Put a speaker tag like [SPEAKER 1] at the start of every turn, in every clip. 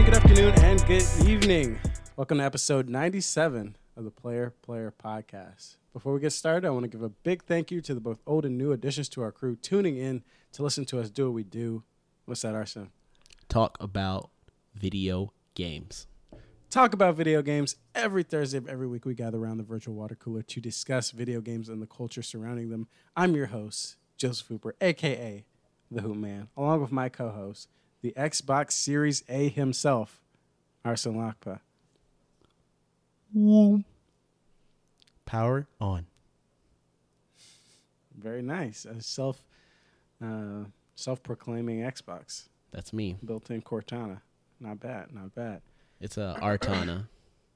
[SPEAKER 1] good afternoon, and good evening. Welcome to episode 97 of the Player Podcast. Before we get started, I want to give a big thank you to the both old and new additions to our crew tuning in to listen to us do what we do. What's that, Arson?
[SPEAKER 2] Talk about video games.
[SPEAKER 1] Talk about video games. Every Thursday of every week, we gather around the virtual water cooler to discuss video games and the culture surrounding them. I'm your host, Joseph Hooper, a.k.a. The Hoop Man, along with my co-host, the Xbox Series A himself, Arson Lakpa.
[SPEAKER 2] Woo. Power on.
[SPEAKER 1] Very nice. A self-proclaiming Xbox.
[SPEAKER 2] That's me.
[SPEAKER 1] Built-in Cortana. Not bad. Not bad.
[SPEAKER 2] It's a Artana.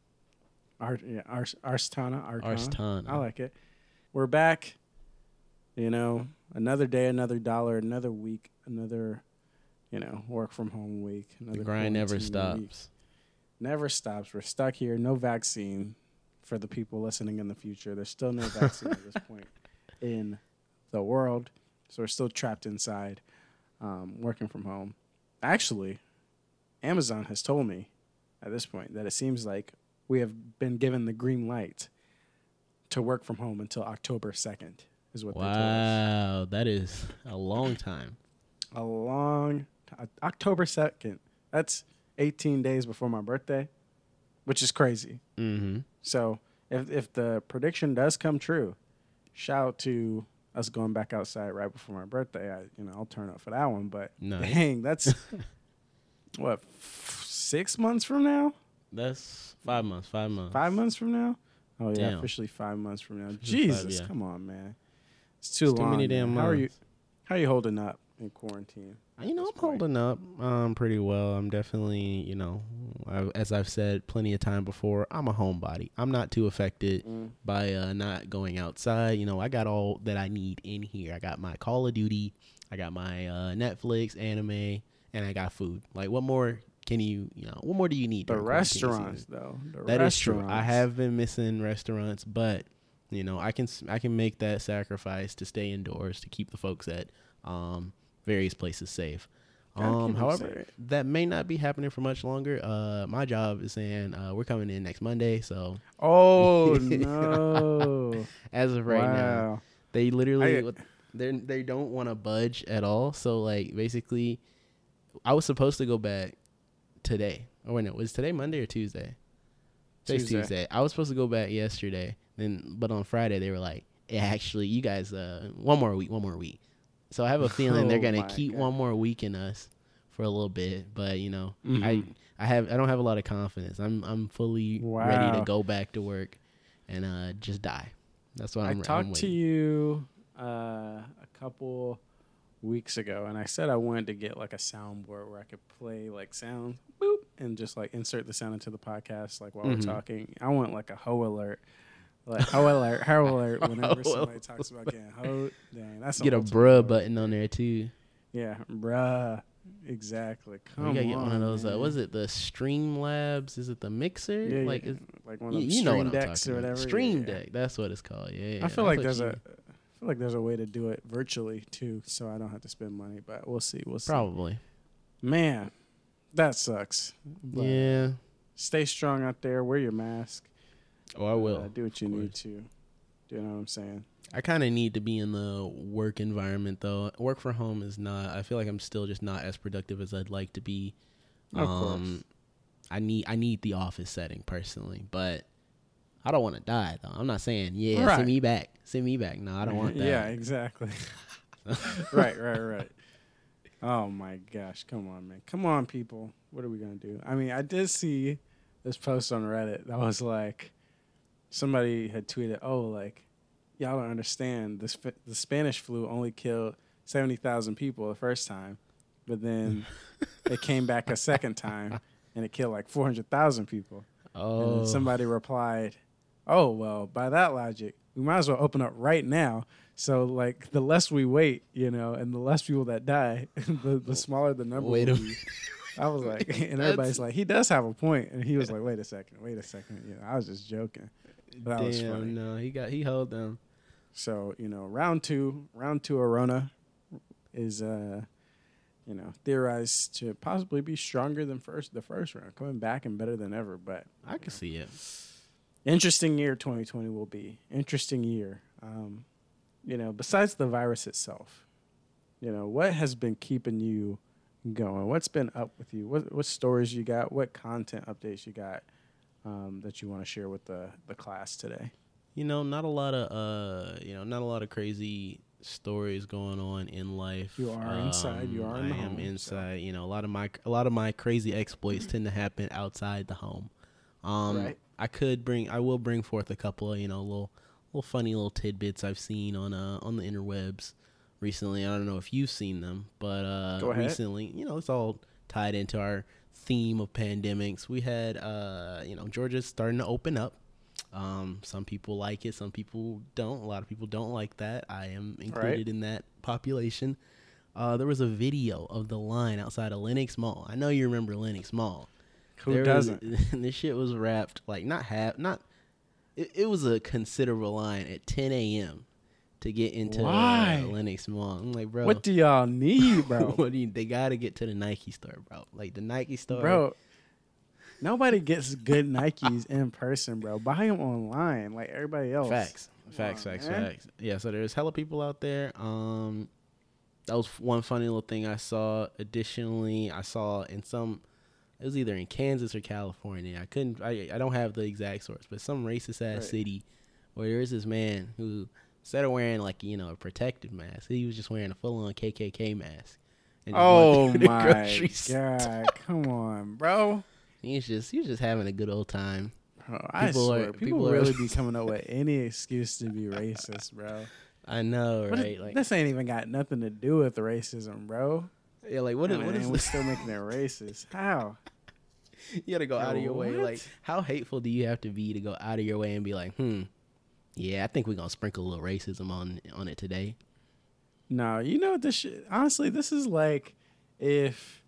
[SPEAKER 1] Arstana. I like it. We're back. You know, another day, another dollar, another week, another, work from home week.
[SPEAKER 2] The grind never stops.
[SPEAKER 1] Week. Never stops. We're stuck here. No vaccine for the people listening in the future. There's still no vaccine at this point in the world. So we're still trapped inside, working from home. Actually, Amazon has told me at this point that it seems like we have been given the green light to work from home until October 2nd is what they told us.
[SPEAKER 2] Wow, that is a long time.
[SPEAKER 1] October 2nd. That's 18 days before my birthday, which is crazy.
[SPEAKER 2] Mm-hmm.
[SPEAKER 1] So if the prediction does come true, shout out to us going back outside right before my birthday. I'll turn up for that one. But dang, that's what, 6 months from now?
[SPEAKER 2] That's 5 months. 5 months.
[SPEAKER 1] 5 months from now? Oh yeah,
[SPEAKER 2] Damn.
[SPEAKER 1] Officially 5 months from now. Jesus,
[SPEAKER 2] yeah.
[SPEAKER 1] Come on, man. It's too long.
[SPEAKER 2] Too many damn months.
[SPEAKER 1] How are you holding up in quarantine?
[SPEAKER 2] I'm holding up pretty well. I'm definitely, as I've said plenty of time before, I'm a homebody. I'm not too affected by not going outside. I got all that I need in here. I got my Call of Duty, I got my Netflix, anime, and I got food. Like, what more what more do you need?
[SPEAKER 1] The restaurants, though.
[SPEAKER 2] That is true. I have been missing restaurants, but I can make that sacrifice to stay indoors to keep the folks at various places safe. However, that may not be happening for much longer. My job is saying we're coming in next Monday, so
[SPEAKER 1] no.
[SPEAKER 2] As of right now, they literally they don't want to budge at all. So like basically, I was supposed to go back today. Oh wait, no, was today Monday or Tuesday? Today's Tuesday. I was supposed to go back yesterday, but on Friday they were like, yeah, actually, you guys, one more week. So I have a feeling they're gonna keep one more week in us for a little bit, but I don't have a lot of confidence. I'm fully ready to go back to work and just die. That's what I'm waiting.
[SPEAKER 1] I talked to you a couple weeks ago, and I said I wanted to get like a soundboard where I could play like sound, boop, and just like insert the sound into the podcast like while we're talking. I want like a hoe alert. Like hoe alert whenever somebody talks about getting hoed. Dang, that's
[SPEAKER 2] get a bruh button on there too.
[SPEAKER 1] Yeah, bruh. Exactly.
[SPEAKER 2] You gotta get one of those. Was it the Streamlabs? Is it the Mixer?
[SPEAKER 1] Yeah,
[SPEAKER 2] like
[SPEAKER 1] one of those Stream Decks or whatever.
[SPEAKER 2] Stream Deck. That's what it's called. Yeah.
[SPEAKER 1] I feel like there's a way to do it virtually too, so I don't have to spend money. But we'll see.
[SPEAKER 2] Probably.
[SPEAKER 1] Man, that sucks. But
[SPEAKER 2] yeah.
[SPEAKER 1] Stay strong out there. Wear your mask.
[SPEAKER 2] Oh, I will.
[SPEAKER 1] Do what you need to. Do you know what I'm saying?
[SPEAKER 2] I kind of need to be in the work environment, though. Work from home is not. I feel like I'm still just not as productive as I'd like to be.
[SPEAKER 1] Of course.
[SPEAKER 2] I need the office setting personally, but I don't want to die though. I'm not saying send me back. No, I don't want that.
[SPEAKER 1] Yeah, exactly. Right. Oh my gosh, come on, man. Come on, people. What are we gonna do? I mean, I did see this post on Reddit that was like, somebody had tweeted, y'all don't understand. The Spanish flu only killed 70,000 people the first time, but then it came back a second time and it killed like 400,000 people.
[SPEAKER 2] Oh.
[SPEAKER 1] And then somebody replied, oh, well, by that logic, we might as well open up right now. So, like, the less we wait, and the less people that die, the smaller the number will be. I was like, and everybody's like, he does have a point. And he was like, wait a second. I was just joking. But that was funny.
[SPEAKER 2] No, he held them.
[SPEAKER 1] So, round two Arona is, theorized to possibly be stronger than the first round, coming back and better than ever. But
[SPEAKER 2] I can see it.
[SPEAKER 1] Interesting year 2020 will be. Interesting year. Besides the virus itself, what has been keeping you going? What's been up with you? What stories you got? What content updates you got that you want to share with the class today?
[SPEAKER 2] Not a lot of crazy stories going on in life.
[SPEAKER 1] You are inside. You are in the home.
[SPEAKER 2] I am inside. So. A lot of my crazy exploits tend to happen outside the home.
[SPEAKER 1] Right.
[SPEAKER 2] I will bring forth a couple of little funny little tidbits I've seen on the interwebs recently. I don't know if you've seen them, but recently, it's all tied into our theme of pandemics. We had Georgia's starting to open up. Some people like it, some people don't. A lot of people don't like that. I am included in that population. There was a video of the line outside of Lenox Mall. I know you remember Lenox Mall.
[SPEAKER 1] Who doesn't?
[SPEAKER 2] This shit was wrapped like it was a considerable line at 10 a.m. to get into Lenox Mall. I'm like, bro,
[SPEAKER 1] what do y'all need, bro?
[SPEAKER 2] They gotta get to the Nike store, bro. Like the Nike store,
[SPEAKER 1] bro. Nobody gets good Nikes in person, bro. Buy them online like everybody else.
[SPEAKER 2] Facts. Yeah, so there's hella people out there. That was one funny little thing I saw. Additionally, I saw it was either in Kansas or California. I don't have the exact source, but some racist ass city where there is this man who, instead of wearing a protective mask, he was just wearing a full on KKK mask.
[SPEAKER 1] Oh my God. Come on, bro.
[SPEAKER 2] He was just having a good old time.
[SPEAKER 1] I swear, people really be coming up with any excuse to be racist, bro.
[SPEAKER 2] I know, right?
[SPEAKER 1] Like this ain't even got nothing to do with racism, bro.
[SPEAKER 2] Yeah, like what is
[SPEAKER 1] we're still making it racist? How?
[SPEAKER 2] You gotta go out of your way. Like, how hateful do you have to be to go out of your way and be like, yeah, I think we're gonna sprinkle a little racism on it today.
[SPEAKER 1] No, this shit. Honestly, this is like if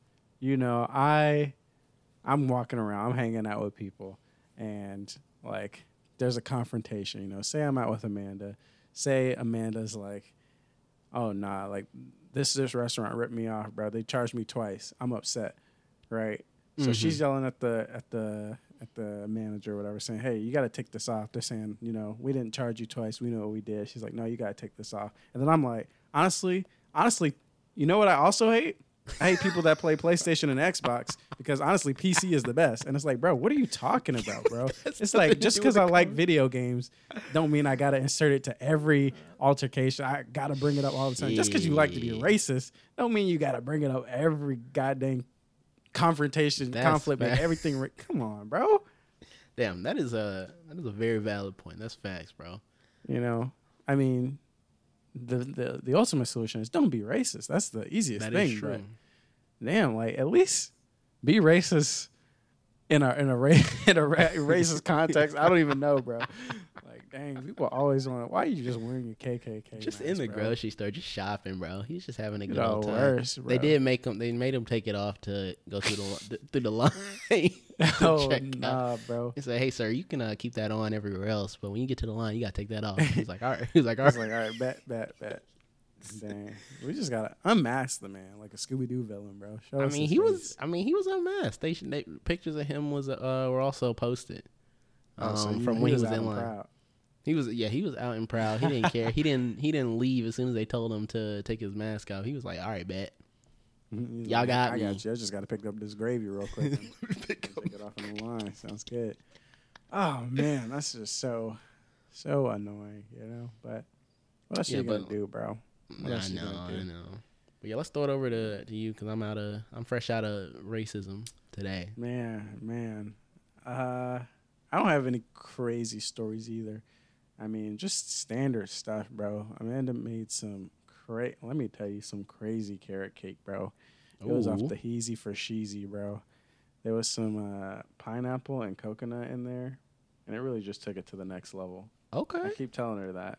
[SPEAKER 1] I'm walking around, I'm hanging out with people, and like there's a confrontation. Say I'm out with Amanda. Say Amanda's like, oh nah, like this restaurant ripped me off, bro. They charged me twice. I'm upset, right? So she's yelling at the manager or whatever, saying, hey, you got to take this off. They're saying, we didn't charge you twice. We know what we did. She's like, no, you got to take this off. And then I'm like, honestly, you know what I also hate? I hate people that play PlayStation and Xbox because honestly, PC is the best. And it's like, bro, what are you talking about, bro? It's like just because I like video games don't mean I got to insert it to every altercation. I got to bring it up all the time. Just because you like to be racist don't mean you got to bring it up every goddamn confrontation, conflict, man, everything. Come on, bro.
[SPEAKER 2] Damn, that is a very valid point. That's facts, bro.
[SPEAKER 1] I mean, the ultimate solution is don't be racist. That's the easiest thing. That is true. But damn, like at least be racist in a racist context. I don't even know, bro. Like, dang, people always want. Why are you just wearing your KKK?
[SPEAKER 2] Just
[SPEAKER 1] mask,
[SPEAKER 2] in the
[SPEAKER 1] bro?
[SPEAKER 2] grocery store, just shopping, bro. He's just having a good old time.
[SPEAKER 1] Worse, bro.
[SPEAKER 2] They made him take it off to go through the line.
[SPEAKER 1] Oh nah, bro.
[SPEAKER 2] He said, "Hey, sir, you can keep that on everywhere else, but when you get to the line, you gotta take that off." He's like, "All right."
[SPEAKER 1] Bet. Dang, we just gotta unmask the man like a Scooby Doo villain, bro.
[SPEAKER 2] He was unmasked. They pictures of him were also posted from when he was in line. Proud. He was out and proud. He didn't care. He didn't leave as soon as they told him to take his mask off. He was like, "All right, bet." Y'all got me.
[SPEAKER 1] I got you. I just got to pick up this gravy real quick and take it off in the line. Sounds good. Oh man, that's just so annoying, But what else you gonna do, bro?
[SPEAKER 2] I know. But yeah, let's throw it over to you because I'm fresh out of racism today.
[SPEAKER 1] Man. I don't have any crazy stories either. I mean, just standard stuff, bro. Amanda made some let me tell you, some crazy carrot cake, bro. It was off the Heezy for Sheezy, bro. There was some pineapple and coconut in there, and it really just took it to the next level.
[SPEAKER 2] Okay.
[SPEAKER 1] I keep telling her that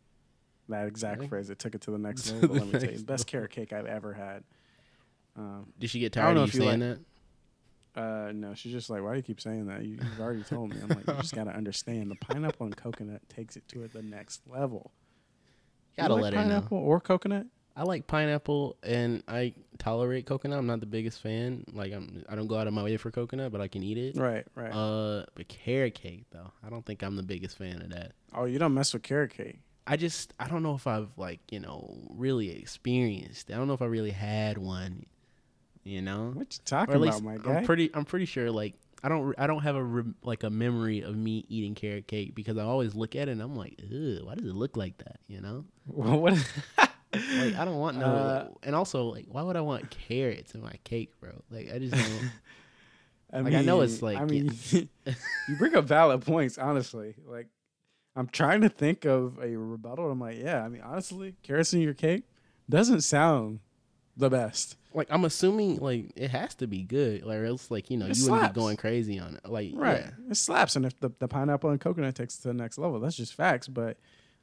[SPEAKER 1] exact phrase. It took it to the next level. Let me tell you, best carrot cake I've ever had.
[SPEAKER 2] Did she get tired of you saying that?
[SPEAKER 1] No, she's just like, why do you keep saying that? You've already told me. I'm like, you just got to understand. The pineapple and coconut takes it to the next level.
[SPEAKER 2] Gotta let her know.
[SPEAKER 1] Pineapple or coconut?
[SPEAKER 2] I like pineapple and I tolerate coconut. I'm not the biggest fan. Like I don't go out of my way for coconut, but I can eat it.
[SPEAKER 1] Right, right.
[SPEAKER 2] But carrot cake though, I don't think I'm the biggest fan of that.
[SPEAKER 1] Oh, you don't mess with carrot cake.
[SPEAKER 2] I don't know if I've like, really experienced. I don't know if I really had one,
[SPEAKER 1] What you talking about, my guy?
[SPEAKER 2] I'm pretty sure like I don't have a memory of me eating carrot cake because I always look at it and I'm like, "Ugh, why does it look like that?"
[SPEAKER 1] What?
[SPEAKER 2] Like I don't want no, and also like why would I want carrots in my cake, bro? Like I just don't. I know it's like.
[SPEAKER 1] you bring up valid points, honestly. Like I'm trying to think of a rebuttal. I'm like, yeah, honestly, carrots in your cake doesn't sound the best.
[SPEAKER 2] Like I'm assuming like it has to be good, like or else like you wouldn't be going crazy on it. Like
[SPEAKER 1] right,
[SPEAKER 2] yeah.
[SPEAKER 1] It slaps, and if the pineapple and coconut takes it to the next level, that's just facts. But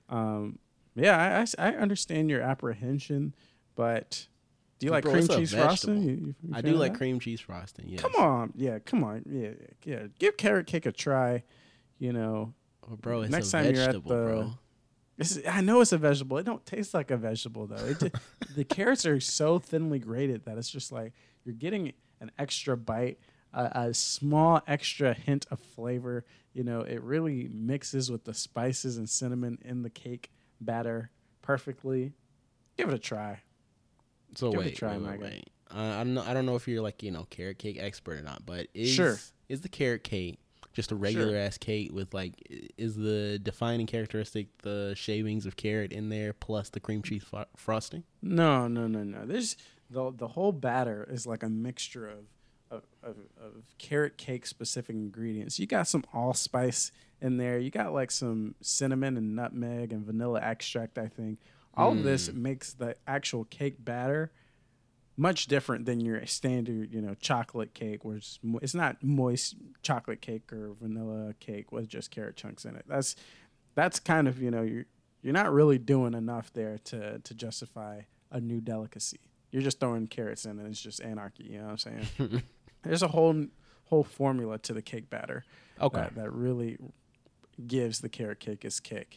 [SPEAKER 1] yeah, I understand your apprehension, but do you like cream cheese frosting? You
[SPEAKER 2] I do like cream cheese frosting. Yes.
[SPEAKER 1] Come on, yeah. Give carrot cake a try.
[SPEAKER 2] Oh, bro, it's
[SPEAKER 1] next
[SPEAKER 2] a
[SPEAKER 1] time
[SPEAKER 2] vegetable,
[SPEAKER 1] you're at
[SPEAKER 2] bro.
[SPEAKER 1] I know it's a vegetable. It don't taste like a vegetable though. The carrots are so thinly grated that it's just like you're getting an extra bite, a small extra hint of flavor. It really mixes with the spices and cinnamon in the cake batter perfectly. Give it a try.
[SPEAKER 2] So
[SPEAKER 1] Give
[SPEAKER 2] wait,
[SPEAKER 1] it a try,
[SPEAKER 2] wait. I don't know if you're like carrot cake expert or not, but is the carrot cake just a regular ass cake with like is the defining characteristic the shavings of carrot in there plus the cream cheese frosting?
[SPEAKER 1] No. There's the whole batter is like a mixture of carrot cake specific ingredients. You got some allspice in there. You got like some cinnamon and nutmeg and vanilla extract, I think. All of this makes the actual cake batter much different than your standard, chocolate cake, where it's not moist chocolate cake or vanilla cake with just carrot chunks in it. That's kind of, you're not really doing enough there to justify a new delicacy. You're just throwing carrots in and it's just anarchy, you know what I'm saying? There's a whole formula to the cake batter.
[SPEAKER 2] Okay.
[SPEAKER 1] That really gives the carrot cake its kick,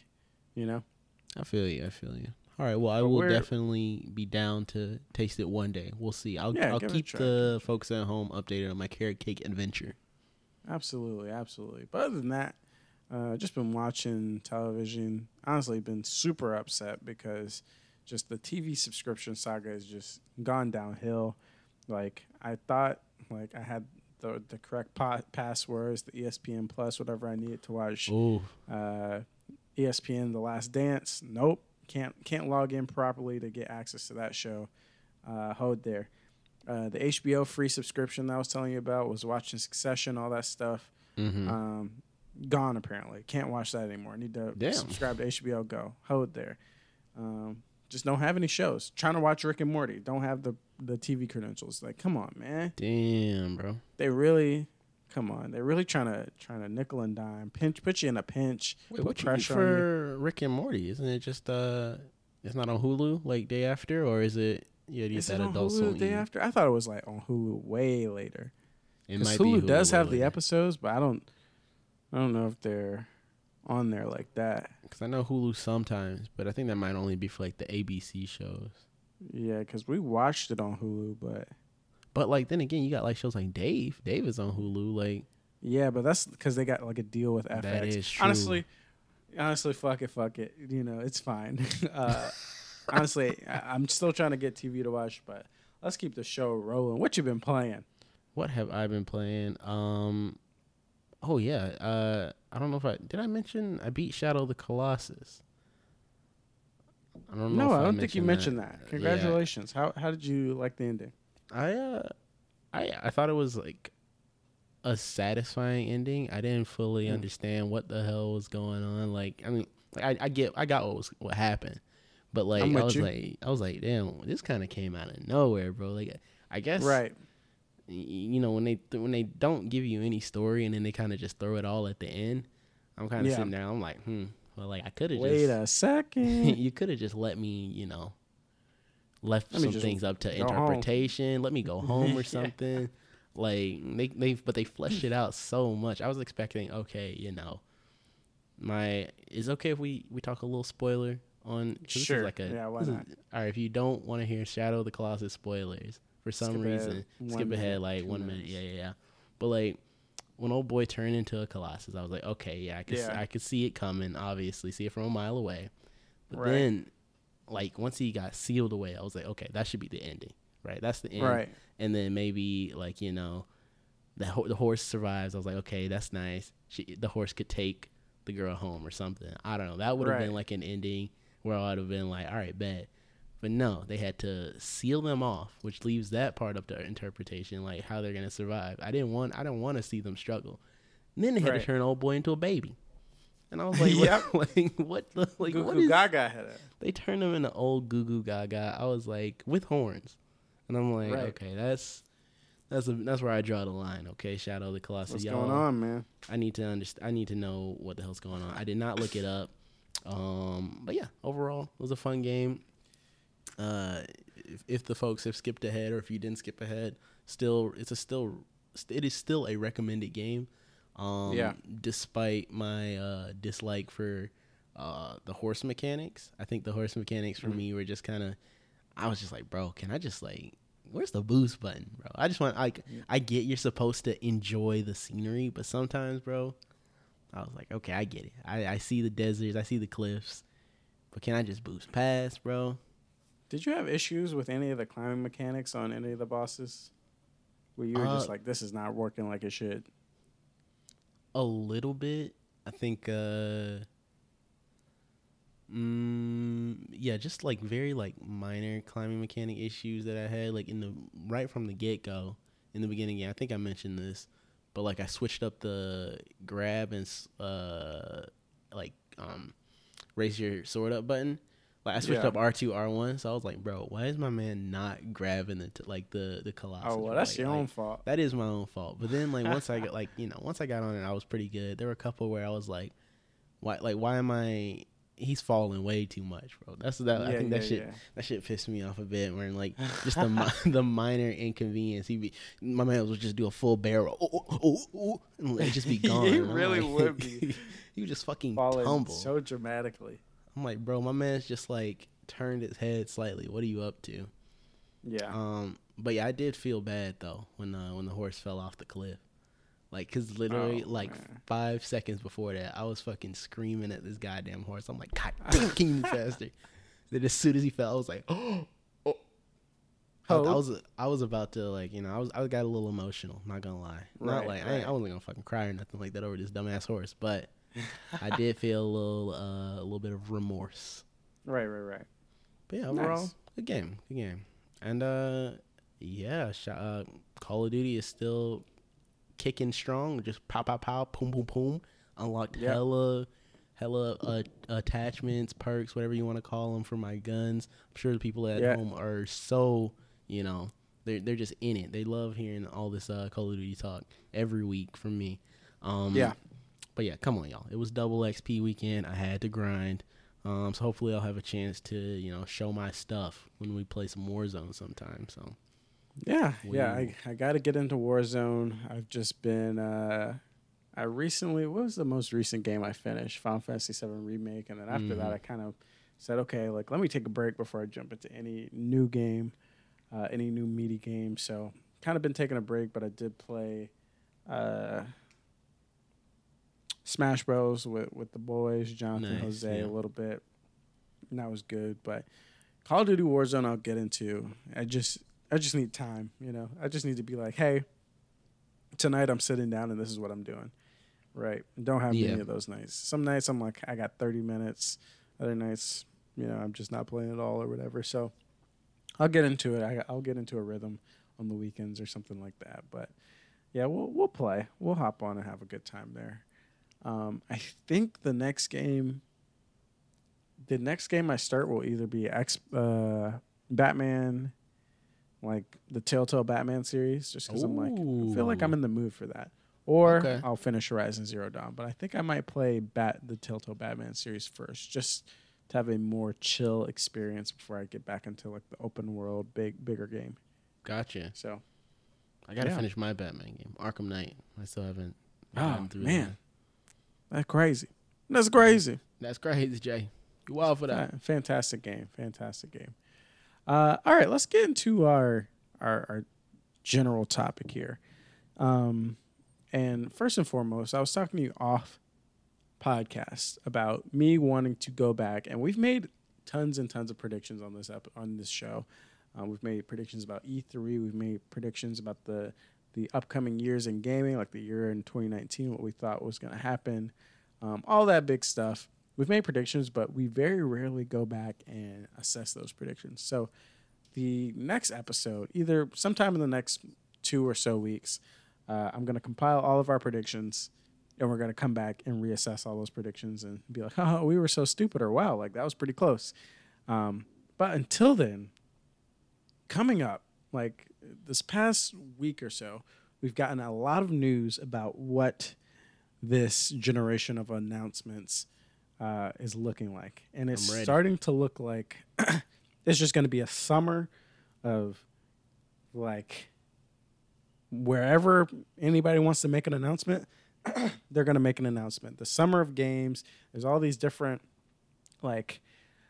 [SPEAKER 2] I feel you. All right, well, I will definitely be down to taste it one day. We'll see. I'll keep the folks at home updated on my carrot cake adventure.
[SPEAKER 1] Absolutely. But other than that, just been watching television. Honestly, been super upset because just the TV subscription saga has just gone downhill. Like I thought, like I had the correct passwords, the ESPN Plus, whatever I needed to watch. ESPN The Last Dance. Nope. Can't log in properly to get access to that show. Hold there. The HBO free subscription that I was telling you about was watching Succession, all that stuff.
[SPEAKER 2] Mm-hmm.
[SPEAKER 1] Gone apparently. Can't watch that anymore. I need to subscribe to HBO Go. Hold there. Just don't have any shows. Trying to watch Rick and Morty. Don't have the TV credentials. Like, come on, man.
[SPEAKER 2] Damn, bro.
[SPEAKER 1] They really, come on. They're really trying to nickel and dime, put you in a pinch.
[SPEAKER 2] Wait, what you for Rick and Morty? Isn't it just it's not on Hulu like day after, or is it? Yeah,
[SPEAKER 1] is it on Hulu day after? I thought it was like on Hulu way later.
[SPEAKER 2] Because
[SPEAKER 1] Hulu does have the episodes, but I don't know if they're on there like that.
[SPEAKER 2] Because I know Hulu sometimes, but I think that might only be for like the ABC shows.
[SPEAKER 1] Yeah, because we watched it on Hulu,
[SPEAKER 2] but like then again, you got like shows like Dave. Dave is on Hulu, like.
[SPEAKER 1] Yeah, but that's because they got like a deal with FX.
[SPEAKER 2] That is true.
[SPEAKER 1] Honestly, fuck it. It's fine. Honestly, I'm still trying to get TV to watch, but let's keep the show rolling. What you been playing?
[SPEAKER 2] What have I been playing? Oh yeah. I don't know if did I mention I beat Shadow of the Colossus. I don't know.
[SPEAKER 1] No, I don't think you mentioned that. Congratulations. Yeah. How did you like the ending?
[SPEAKER 2] I thought it was like a satisfying ending. I didn't fully understand what the hell was going on. Like, I mean, I got what happened, but like I was like, damn, this kind of came out of nowhere, bro. Like, I guess
[SPEAKER 1] right.
[SPEAKER 2] When they don't give you any story and then they kind of just throw it all at the end, I'm kind of sitting there. I'm like, well, like I could have
[SPEAKER 1] wait a second.
[SPEAKER 2] You could have just let me, left some things up to interpretation. Let me go home or something. Like they fleshed it out so much. I was expecting, okay, is it okay if we talk a little spoiler on?
[SPEAKER 1] Sure. Yeah, why not?
[SPEAKER 2] All right, if you don't want to hear Shadow of the Colossus spoilers for some reason, skip ahead like 1 minute. Yeah. But like when old boy turned into a Colossus, I was like, okay, yeah, I could see it coming. Obviously, see it from a mile away. But then, like once he got sealed away, I was like, okay, that should be the ending, right? That's the end.
[SPEAKER 1] Right.
[SPEAKER 2] And then maybe like the horse survives. I was like, okay, that's nice. The horse could take the girl home or something. I don't know. That would have been like an ending where I would have been like, all right, bet. But no, they had to seal them off, which leaves that part up to interpretation, like how they're gonna survive. I don't want to see them struggle. And then they had to turn old boy into a baby, and I was like, what
[SPEAKER 1] Goo Goo Gaga had it.
[SPEAKER 2] They turned him into old Goo Goo Gaga. I was like, with horns, and I'm like, okay, that's where I draw the line. Okay, Shadow of the Colossus.
[SPEAKER 1] What's going on, man?
[SPEAKER 2] I need to understand. I need to know what the hell's going on. I did not look it up. But yeah, overall, it was a fun game. If the folks have skipped ahead, or if you didn't skip ahead, it is still a recommended game. Despite my dislike for the horse mechanics, I think the horse mechanics for me were just kind of. I was just like, bro, can I just like. Where's the boost button, bro? I just want I get you're supposed to enjoy the scenery, but sometimes, bro, I was like, okay, I get it. I see the deserts, I see the cliffs, but can I just boost past, bro?
[SPEAKER 1] Did you have issues with any of the climbing mechanics on any of the bosses? Where you were just like, this is not working like it should?
[SPEAKER 2] A little bit. I think yeah, just like very like minor climbing mechanic issues that I had like right from the get-go in the beginning. Yeah, I think I mentioned this, but like I switched up the grab and raise your sword up button. Like I switched up R2 R1, so I was like, bro, why is my man not grabbing the Colossus?
[SPEAKER 1] Oh, well, that's your own fault.
[SPEAKER 2] That is my own fault. But then like once I got once I got on it, I was pretty good. There were a couple where I was like, why am I? He's falling way too much, bro. I think that shit pissed me off a bit. Where like just the minor inconvenience. My man would just do a full barrel, and it'd just be gone.
[SPEAKER 1] He really would be.
[SPEAKER 2] He would just fucking
[SPEAKER 1] falling
[SPEAKER 2] tumble
[SPEAKER 1] so dramatically.
[SPEAKER 2] I'm like, bro, my man's just like turned his head slightly. What are you up to?
[SPEAKER 1] Yeah.
[SPEAKER 2] But yeah, I did feel bad though when the horse fell off the cliff. Like, cause literally, 5 seconds before that, I was fucking screaming at this goddamn horse. I'm like, God damn, can you move faster? Then as soon as he fell, I was like, oh. I was about to like, I got a little emotional. Not gonna lie, not like I wasn't gonna fucking cry or nothing like that over this dumbass horse, but I did feel a little bit of remorse.
[SPEAKER 1] Right.
[SPEAKER 2] But yeah, overall, good game, and Call of Duty is still kicking strong, just pow, boom, boom, boom. Unlocked hella attachments, perks, whatever you want to call them for my guns. I'm sure the people at home are so, they're just in it. They love hearing all this Call of Duty talk every week from me. But yeah, come on, y'all. It was double XP weekend. I had to grind. So hopefully I'll have a chance to, show my stuff when we play some Warzone sometime. So.
[SPEAKER 1] Yeah, I got to get into Warzone. I've just been, what was the most recent game I finished? Final Fantasy VII Remake. And then after that, I kind of said, okay, like, let me take a break before I jump into any new game, any new meaty game. So kind of been taking a break, but I did play Smash Bros. with the boys, Jonathan and Jose, a little bit. And that was good. But Call of Duty Warzone I'll get into. I just need time, I just need to be like, hey, tonight I'm sitting down and this is what I'm doing, right? Don't have many of those nights. Some nights I'm like, I got 30 minutes. Other nights, I'm just not playing at all or whatever. So I'll get into it. I'll get into a rhythm on the weekends or something like that. But yeah, we'll play. We'll hop on and have a good time there. I think the next game I start will either be Batman. Like the Telltale Batman series, just because I'm like, I feel like I'm in the mood for that. Or I'll finish Horizon Zero Dawn. But I think I might play the Telltale Batman series first, just to have a more chill experience before I get back into like the open world, bigger game.
[SPEAKER 2] Gotcha.
[SPEAKER 1] So
[SPEAKER 2] I gotta finish my Batman game, Arkham Knight. I still haven't.
[SPEAKER 1] Oh man, that's crazy. That's crazy.
[SPEAKER 2] That's crazy, Jay. You wild for that.
[SPEAKER 1] Fantastic game. All right, let's get into our general topic here. And first and foremost, I was talking to you off podcast about me wanting to go back, and we've made tons and tons of predictions on this show. We've made predictions about E3. We've made predictions about the upcoming years in gaming, like the year in 2019, what we thought was going to happen, all that big stuff. We've made predictions, but we very rarely go back and assess those predictions. So the next episode, either sometime in the next 2 or so weeks, I'm going to compile all of our predictions, and we're going to come back and reassess all those predictions and be like, oh, we were so stupid, or wow, like that was pretty close. But until then, coming up, like this past week or so, we've gotten a lot of news about what this generation of announcements is looking like. And it's starting to look like it's just going to be a summer of like wherever anybody wants to make an announcement, they're going to make an announcement. The summer of games, there's all these different like,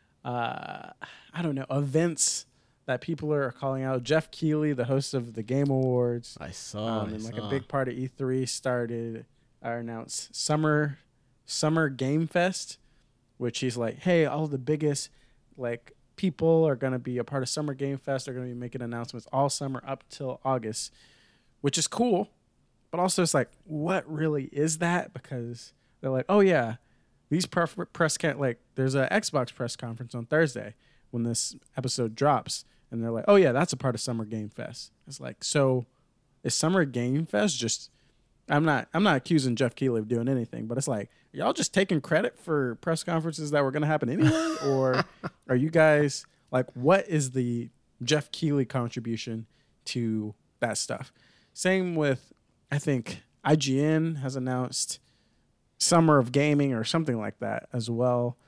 [SPEAKER 1] I don't know, events that people are calling out. Jeff Keighley, the host of the Game Awards,
[SPEAKER 2] I saw.
[SPEAKER 1] A big part of E3 announced Summer Game Fest, which he's like, hey, all the biggest like people are going to be a part of Summer Game Fest. They're going to be making announcements all summer up till August, which is cool. But also it's like, what really is that? Because they're like, oh yeah, these there's an Xbox press conference on Thursday when this episode drops. And they're like, oh yeah, that's a part of Summer Game Fest. It's like, so is Summer Game Fest just, I'm not accusing Jeff Keighley of doing anything, but it's like, y'all just taking credit for press conferences that were going to happen anyway? Or are you guys like, what is the Jeff Keighley contribution to that stuff? Same with, I think IGN has announced Summer of Gaming or something like that as well,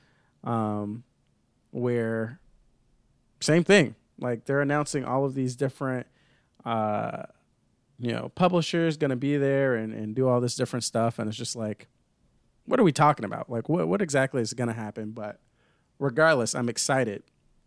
[SPEAKER 1] where same thing. Like they're announcing all of these different, publishers going to be there and do all this different stuff. And it's just like, what are we talking about? Like what exactly is going to happen? But regardless, I'm excited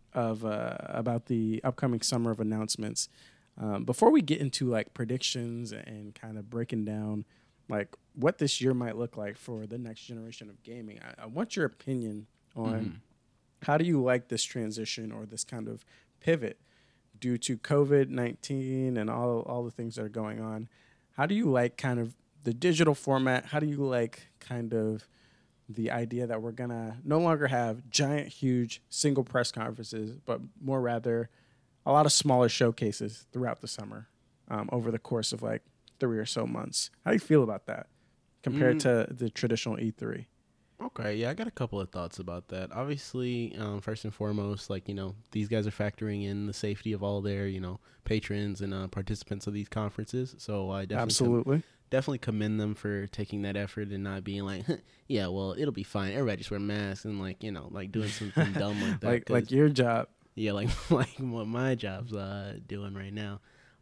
[SPEAKER 1] about the upcoming summer of announcements. Before we get into like predictions and kind of breaking down like what this year might look like for the next generation of gaming, I want your opinion on how do you like this transition or this kind of pivot due to COVID-19 and all the things that are going on. How do you like kind of the digital format? How do you like kind of the idea that we're going to no longer have giant, huge single press conferences, but more rather a lot of smaller showcases throughout the summer over the course of like 3 or so months? How do you feel about that compared to the traditional E3?
[SPEAKER 2] Okay, yeah, I got a couple of thoughts about that. Obviously, first and foremost, like, these guys are factoring in the safety of all their, patrons and participants of these conferences. So I definitely commend them for taking that effort and not being like, yeah, well, it'll be fine. Everybody just wear masks and like, like doing something dumb like that.
[SPEAKER 1] like your job.
[SPEAKER 2] Yeah, like what my job's doing right now.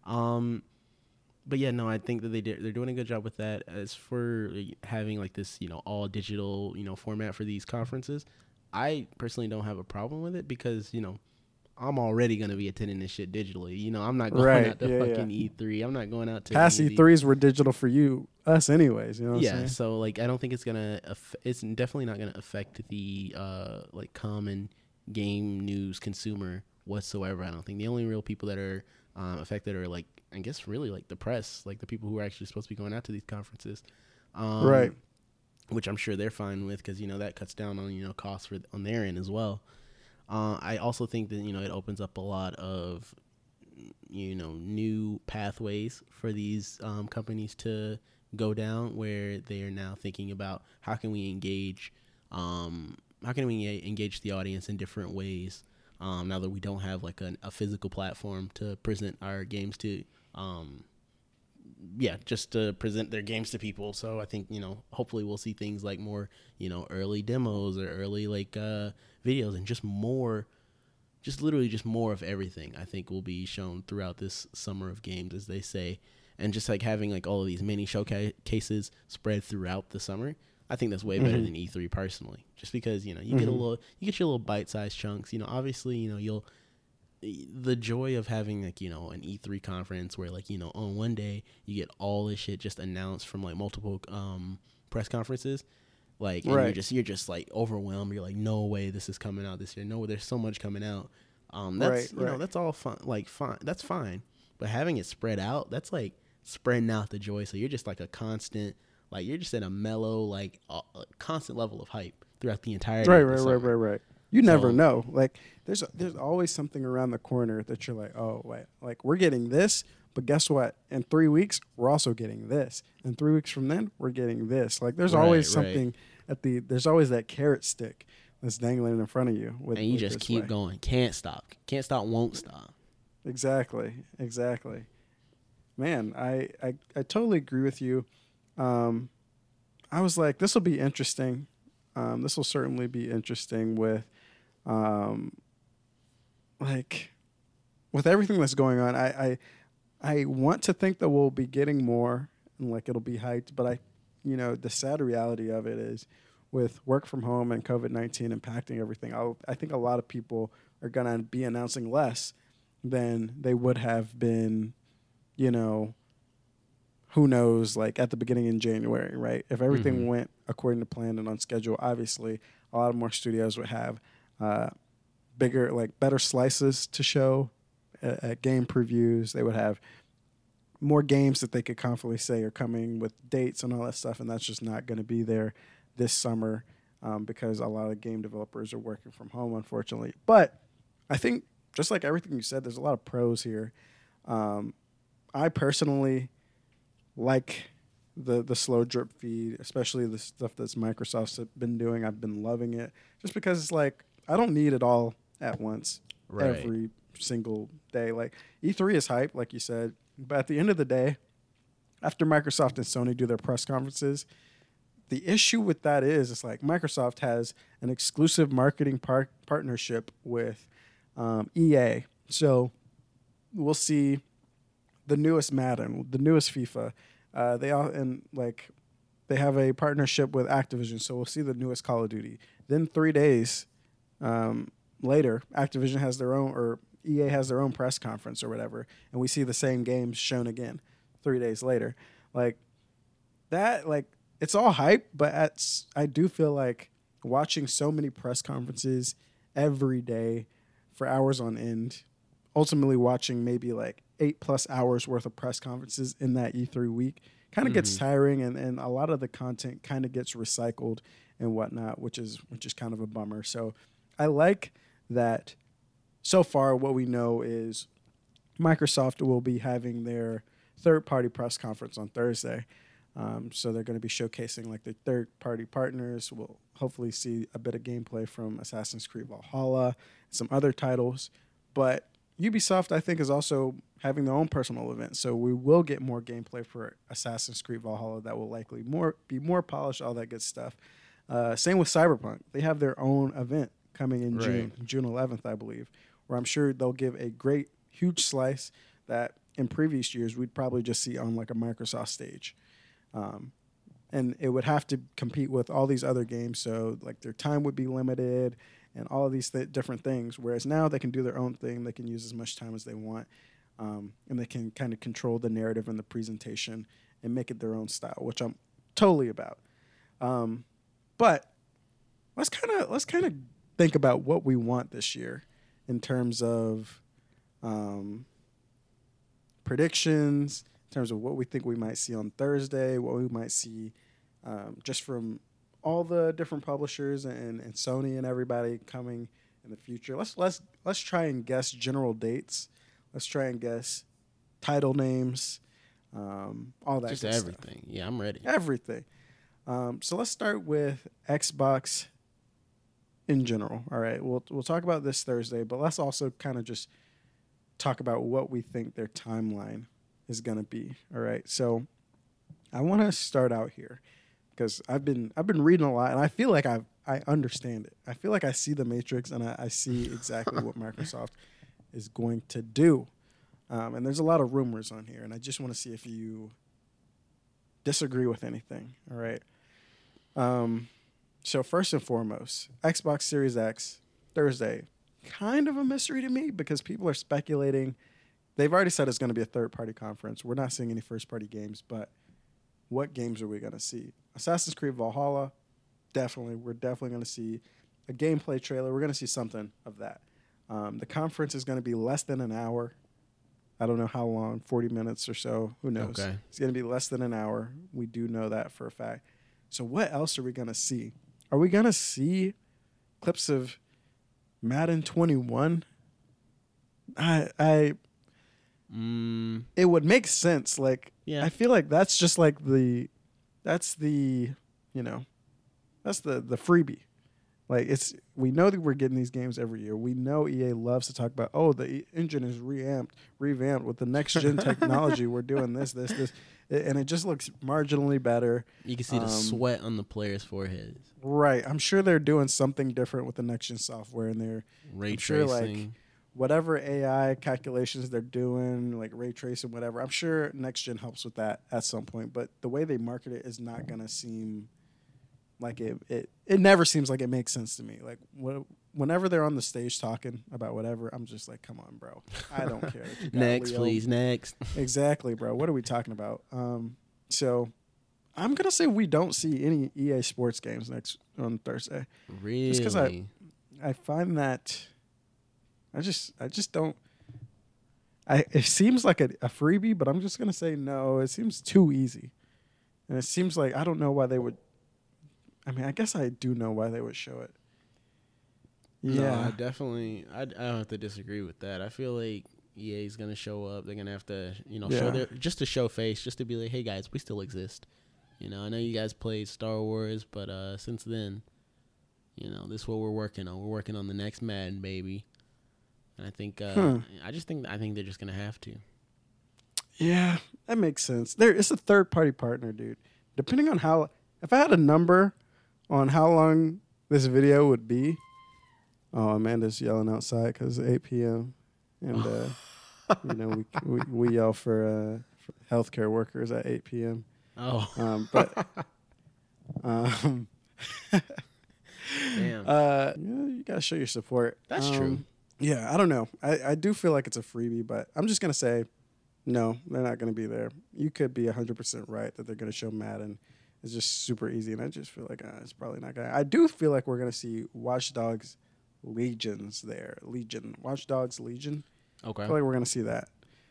[SPEAKER 2] But yeah, no, I think that they're doing a good job with that. As for having like this, all digital, format for these conferences, I personally don't have a problem with it because, I'm already going to be attending this shit digitally. I'm not going out to E3. I'm not going out to
[SPEAKER 1] past E3s were digital for us anyways. You know what I'm saying?
[SPEAKER 2] So like, I don't think it's it's definitely not going to affect the like common game news consumer whatsoever. I don't think the only real people that are affected are like, I guess really like the press, like the people who are actually supposed to be going out to these conferences,
[SPEAKER 1] right?
[SPEAKER 2] Which I'm sure they're fine with because that cuts down on costs on their end as well. I also think that it opens up a lot of new pathways for these companies to go down, where they are now thinking about how can we engage the audience in different ways. Now that we don't have like a physical platform to present our games to, just to present their games to people. So I think, hopefully we'll see things like more, early demos or early like videos and literally more of everything I think will be shown throughout this summer of games, as they say. And just like having like all of these mini showcases spread throughout the summer, I think that's way better than E3 personally, just because, you get you get your little bite-sized chunks. Obviously, the joy of having like, an E3 conference where like, on one day you get all this shit just announced from like multiple press conferences. Like, and you're just like overwhelmed. You're like, no way this is coming out this year. No, there's so much coming out. That's that's all fun. Like, fine, that's fine. But having it spread out, that's like spreading out the joy. So you're just like a constant, like you're just in a mellow, like a constant level of hype throughout the entire day.
[SPEAKER 1] Right. You never know. Like, there's always something around the corner that you're like, oh wait, like we're getting this. But guess what? In 3 weeks, we're also getting this. And 3 weeks from then, we're getting this. Like, there's always something there's always that carrot stick that's dangling in front of you.
[SPEAKER 2] And you just keep going. Can't stop. Can't stop, won't stop.
[SPEAKER 1] Exactly. Man, I totally agree with you. I was like, this will be interesting. This will certainly be interesting with, like, with everything that's going on. I want to think that we'll be getting more and like it'll be hyped, but the sad reality of it is with work from home and COVID-19 impacting everything, I think a lot of people are going to be announcing less than they would have been, who knows, like at the beginning in January, right? If everything went according to plan and on schedule, obviously a lot more studios would have bigger, like better slices to show at game previews. They would have more games that they could confidently say are coming with dates and all that stuff, and that's just not going to be there this summer because a lot of game developers are working from home, unfortunately. But I think, just like everything you said, there's a lot of pros here. I personally like the slow drip feed, especially the stuff that's Microsoft's been doing. I've been loving it just because it's like I don't need it all at once every single day. Like E3 is hype, like you said, but at the end of the day, after Microsoft and Sony do their press conferences, the issue with that is it's like Microsoft has an exclusive marketing partnership with EA. So we'll see the newest Madden, the newest FIFA. They have a partnership with Activision, so we'll see the newest Call of Duty. Then 3 days later, Activision has their own, or EA has their own press conference or whatever, and we see the same games shown again 3 days later. Like that, like it's all hype, but I do feel like watching so many press conferences every day for hours on end, ultimately watching maybe like 8+ hours worth of press conferences in that E3 week kind of gets tiring, and a lot of the content kind of gets recycled and whatnot, which is kind of a bummer. So I like that so far what we know is Microsoft will be having their third-party press conference on Thursday. So they're going to be showcasing like their third-party partners. We'll hopefully see a bit of gameplay from Assassin's Creed Valhalla and some other titles. But Ubisoft, I think, is also having their own personal event. So we will get more gameplay for Assassin's Creed Valhalla that will likely be more polished, all that good stuff. Same with Cyberpunk. They have their own event coming in June 11th, I believe, where I'm sure they'll give a great, huge slice that in previous years we'd probably just see on like a Microsoft stage. And it would have to compete with all these other games, so like their time would be limited and all of these different things, whereas now they can do their own thing. They can use as much time as they want, and they can kind of control the narrative and the presentation and make it their own style, which I'm totally about. But let's kind of think about what we want this year in terms of predictions, in terms of what we think we might see on Thursday, what we might see just from all the different publishers and Sony and everybody coming in the future. Let's try and guess general dates. Let's try and guess title names, all that.
[SPEAKER 2] Just
[SPEAKER 1] good
[SPEAKER 2] everything.
[SPEAKER 1] Stuff.
[SPEAKER 2] Yeah, I'm ready.
[SPEAKER 1] Everything. So let's start with Xbox in general. All right, we'll talk about this Thursday, but let's also kind of just talk about what we think their timeline is going to be. All right, so I want to start out here because I've been reading a lot, and I feel like I understand it. I feel like I see the Matrix, and I see exactly what Microsoft is going to do. And there's a lot of rumors on here, and I just want to see if you disagree with anything. All right. So first and foremost, Xbox Series X Thursday, kind of a mystery to me because people are speculating. They've already said it's going to be a third-party conference. We're not seeing any first-party games, but what games are we going to see? Assassin's Creed Valhalla, definitely. We're definitely going to see a gameplay trailer. We're going to see something of that. The conference is going to be less than an hour. I don't know how long, 40 minutes or so. Who knows?
[SPEAKER 2] Okay.
[SPEAKER 1] It's going to be less than an hour. We do know that for a fact. So what else are we going to see? Are we going to see clips of Madden 21? It would make sense. Like,
[SPEAKER 2] Yeah.
[SPEAKER 1] I feel like that's just like that's the freebie. Like, we know that we're getting these games every year. We know EA loves to talk about, the engine is revamped with the next gen technology. We're doing this, and it just looks marginally better.
[SPEAKER 2] You can see the sweat on the players' foreheads.
[SPEAKER 1] Right. I'm sure they're doing something different with the next gen software, and they're
[SPEAKER 2] Ray
[SPEAKER 1] sure,
[SPEAKER 2] tracing.
[SPEAKER 1] like, whatever AI calculations they're doing, like ray tracing, whatever. I'm sure next gen helps with that at some point. But the way they market it is not gonna seem like it never seems like it makes sense to me. Like whenever they're on the stage talking about whatever, I'm just like, come on, bro. I don't care. that you got
[SPEAKER 2] Next,
[SPEAKER 1] Leo.
[SPEAKER 2] please. Next.
[SPEAKER 1] Exactly, bro. What are we talking about? So I'm gonna say we don't see any EA Sports games next on Thursday.
[SPEAKER 2] Really?
[SPEAKER 1] Just because I find that I just don't. It seems like a freebie, but I'm just gonna say no. It seems too easy, and it seems like I don't know why they would. I mean, I guess I do know why they would show it. Yeah,
[SPEAKER 2] No, I definitely. I don't have to disagree with that. I feel like EA's gonna show up. They're gonna have to, show their just to show face, just to be like, hey guys, we still exist. I know you guys played Star Wars, but since then, this is what we're working on. We're working on the next Madden, baby. And I think I think they're just gonna have to.
[SPEAKER 1] Yeah, that makes sense. It's a third-party partner, dude. Depending on if I had a number on how long this video would be. Oh, Amanda's yelling outside because it's 8 p.m. And we yell for healthcare workers at 8 p.m.
[SPEAKER 2] Oh,
[SPEAKER 1] damn. You gotta show your support.
[SPEAKER 2] That's true.
[SPEAKER 1] Yeah, I don't know. I do feel like it's a freebie, but I'm just gonna say, no, they're not gonna be there. You could be 100% right that they're gonna show Madden. It's just super easy, and I just feel like it's probably not gonna. I do feel like we're gonna see Watch Dogs Legions there. Watch Dogs Legion.
[SPEAKER 2] Okay.
[SPEAKER 1] I feel like we're gonna see that.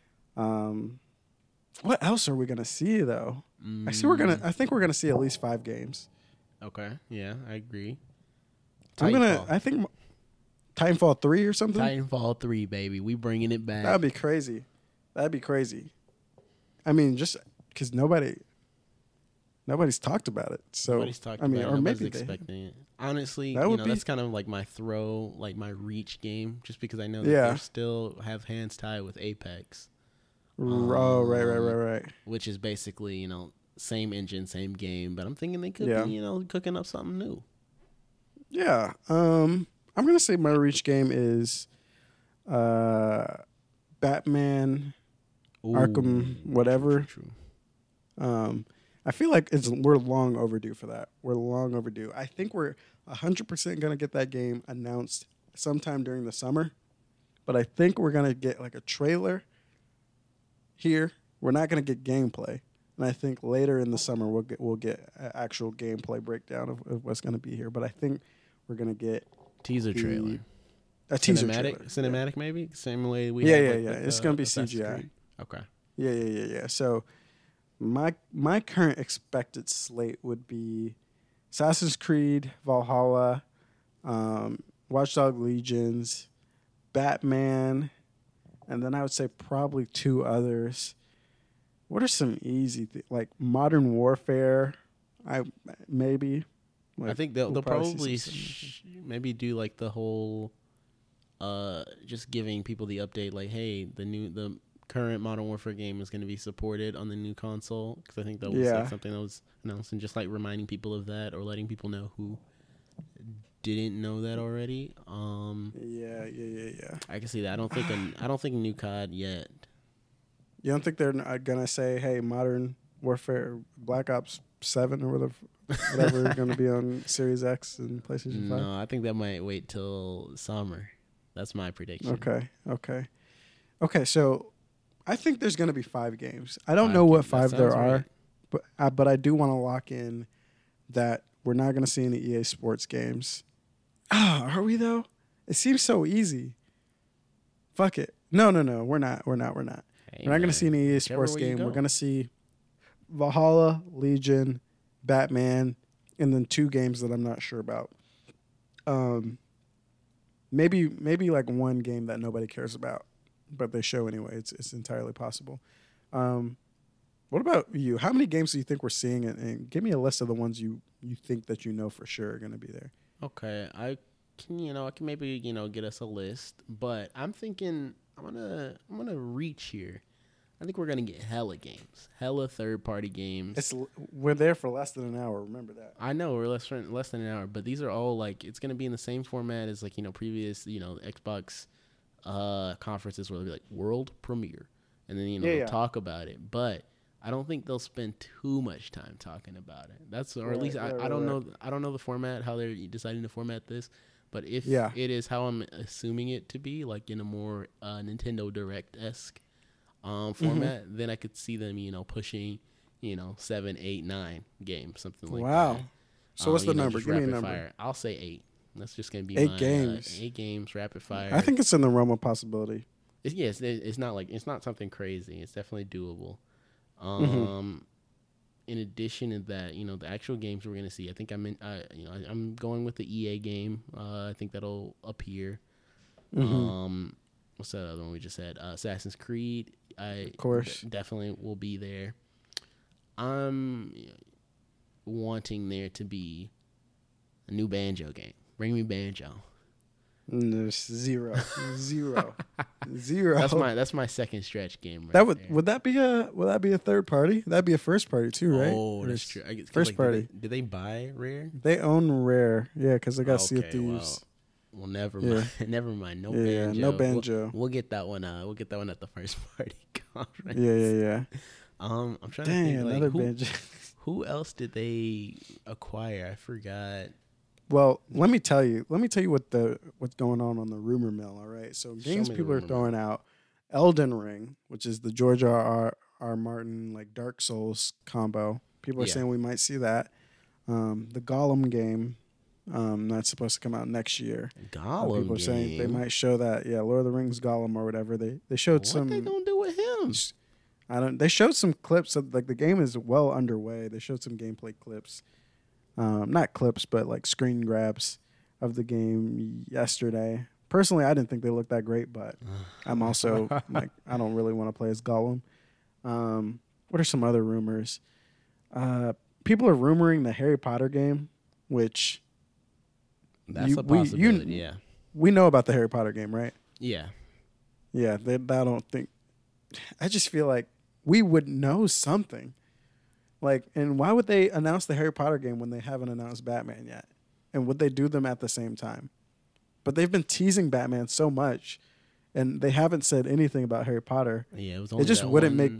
[SPEAKER 1] What else are we gonna see though? I think we're gonna see at least 5 games.
[SPEAKER 2] Okay. Yeah, I agree.
[SPEAKER 1] I think Titanfall 3 or something.
[SPEAKER 2] Titanfall 3, baby. We bringing it back.
[SPEAKER 1] That'd be crazy. I mean, just because nobody's talked about it. So
[SPEAKER 2] nobody's talked about it.
[SPEAKER 1] or
[SPEAKER 2] Nobody's
[SPEAKER 1] maybe
[SPEAKER 2] expecting it. Honestly, that's kind of like my my reach game, just because I know that they still have hands tied with Apex.
[SPEAKER 1] Right.
[SPEAKER 2] Which is basically, same engine, same game, but I'm thinking they could be, cooking up something new.
[SPEAKER 1] Yeah. I'm gonna say my reach game is Batman, Arkham, whatever.
[SPEAKER 2] True.
[SPEAKER 1] I feel like we're long overdue for that. We're long overdue. I think we're 100% gonna get that game announced sometime during the summer, but I think we're gonna get like a trailer here. We're not gonna get gameplay, and I think later in the summer we'll get an actual gameplay breakdown of what's gonna be here. But I think we're gonna get
[SPEAKER 2] teaser trailer,
[SPEAKER 1] a teaser trailer,
[SPEAKER 2] cinematic maybe, same way we.
[SPEAKER 1] Yeah. It's gonna be CGI.
[SPEAKER 2] Okay.
[SPEAKER 1] Yeah. So my current expected slate would be Assassin's Creed Valhalla, Watch Dogs Legions, Batman, and then I would say probably 2 others. What are some easy like Modern Warfare? Maybe.
[SPEAKER 2] I think they'll probably maybe do like the whole, just giving people the update, like, hey, the current Modern Warfare game is going to be supported on the new console, because I think that was like something that was announced, and just like reminding people of that, or letting people know who didn't know that already.
[SPEAKER 1] Yeah.
[SPEAKER 2] I can see that. I don't think new COD yet.
[SPEAKER 1] You don't think they're gonna say, "Hey, Modern Warfare Black Ops 7 or whatever is going to be on Series X and PlayStation 5?
[SPEAKER 2] No, I think that might wait till summer. That's my prediction.
[SPEAKER 1] Okay. So I think there's going to be 5 games. I don't know what 5 there are, but I do want to lock in that we're not going to see any EA Sports games. Are we though? It seems so easy. Fuck it. No. We're not. Hey, we're not going to see any EA Sports game. We're going to see Valhalla, Legion, Batman, and then 2 games that I'm not sure about. Maybe like 1 game that nobody cares about, but they show anyway. It's entirely possible. What about you? How many games do you think we're seeing? And give me a list of the ones you think that you know for sure are going to be there.
[SPEAKER 2] Okay, I can maybe get us a list, but I'm thinking I'm gonna reach here. I think we're gonna get hella games, hella third-party games.
[SPEAKER 1] We're there for less than an hour. Remember that.
[SPEAKER 2] I know we're less than an hour, but these are all like it's gonna be in the same format as like previous Xbox conferences where they'll be like world premiere, and then they'll talk about it. But I don't think they'll spend too much time talking about it. At least I don't know. I don't know the format, how they're deciding to format this. But if it is how I'm assuming it to be, like in a more Nintendo Direct-esque format, then I could see them, pushing, 7, 8, 9 games, something like that.
[SPEAKER 1] Wow. So what's the number? Give me a number.
[SPEAKER 2] Fire. I'll say 8. That's just going to be
[SPEAKER 1] 8 games.
[SPEAKER 2] 8 games, rapid fire.
[SPEAKER 1] I think it's in the realm of possibility.
[SPEAKER 2] It's not something crazy. It's definitely doable. In addition to that, the actual games we're gonna see, I think I'm going with the EA game. I think that'll appear. What's that other one we just said? Assassin's Creed. Of
[SPEAKER 1] course,
[SPEAKER 2] definitely will be there. I'm wanting there to be a new Banjo game. Bring me Banjo.
[SPEAKER 1] There's zero.
[SPEAKER 2] That's my second stretch game. Right
[SPEAKER 1] would that be a third party? That'd be a first party too, right?
[SPEAKER 2] Oh, that's true.
[SPEAKER 1] First party.
[SPEAKER 2] Did they buy Rare?
[SPEAKER 1] They own Rare, yeah, because they got Sea of Thieves.
[SPEAKER 2] Well, never mind. Never mind. No Banjo.
[SPEAKER 1] No Banjo.
[SPEAKER 2] We'll get that one. We'll get that one at the first party conference.
[SPEAKER 1] Yeah.
[SPEAKER 2] I'm trying to think.
[SPEAKER 1] Another Banjo.
[SPEAKER 2] Who else did they acquire? I forgot.
[SPEAKER 1] Well, let me tell you what's going on the rumor mill. All right, so games people are throwing out: Elden Ring, which is the George R. Martin like Dark Souls combo. People are saying we might see that. The Gollum game, that's supposed to come out next year.
[SPEAKER 2] Gollum
[SPEAKER 1] people are
[SPEAKER 2] game.
[SPEAKER 1] saying they might show that. Yeah, Lord of the Rings Gollum or whatever. They showed some.
[SPEAKER 2] What they gonna do with him?
[SPEAKER 1] They showed some clips of like the game is well underway. They showed some gameplay clips. Not clips, but like screen grabs of the game yesterday. Personally, I didn't think they looked that great, but I'm also like, I don't really want to play as Gollum. What are some other rumors? People are rumoring the Harry Potter game, which
[SPEAKER 2] that's a possibility. Yeah,
[SPEAKER 1] we know about the Harry Potter game, right?
[SPEAKER 2] Yeah.
[SPEAKER 1] I don't think. I just feel like we would know something. Like, and why would they announce the Harry Potter game when they haven't announced Batman yet? And would they do them at the same time? But they've been teasing Batman so much, and they haven't said anything about Harry Potter.
[SPEAKER 2] Yeah, it was only
[SPEAKER 1] just wouldn't make.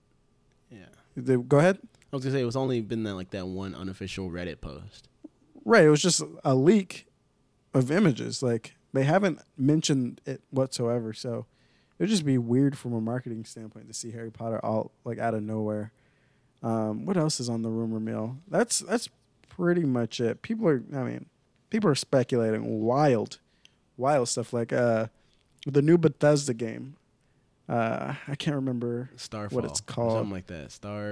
[SPEAKER 1] Yeah. Go ahead.
[SPEAKER 2] I was gonna say it was only been that one unofficial Reddit post.
[SPEAKER 1] Right. It was just a leak of images. Like they haven't mentioned it whatsoever. So it would just be weird from a marketing standpoint to see Harry Potter all like out of nowhere. What else is on the rumor mill? That's pretty much it. People are speculating wild stuff like the new Bethesda game. I can't remember what it's called.
[SPEAKER 2] Something like that.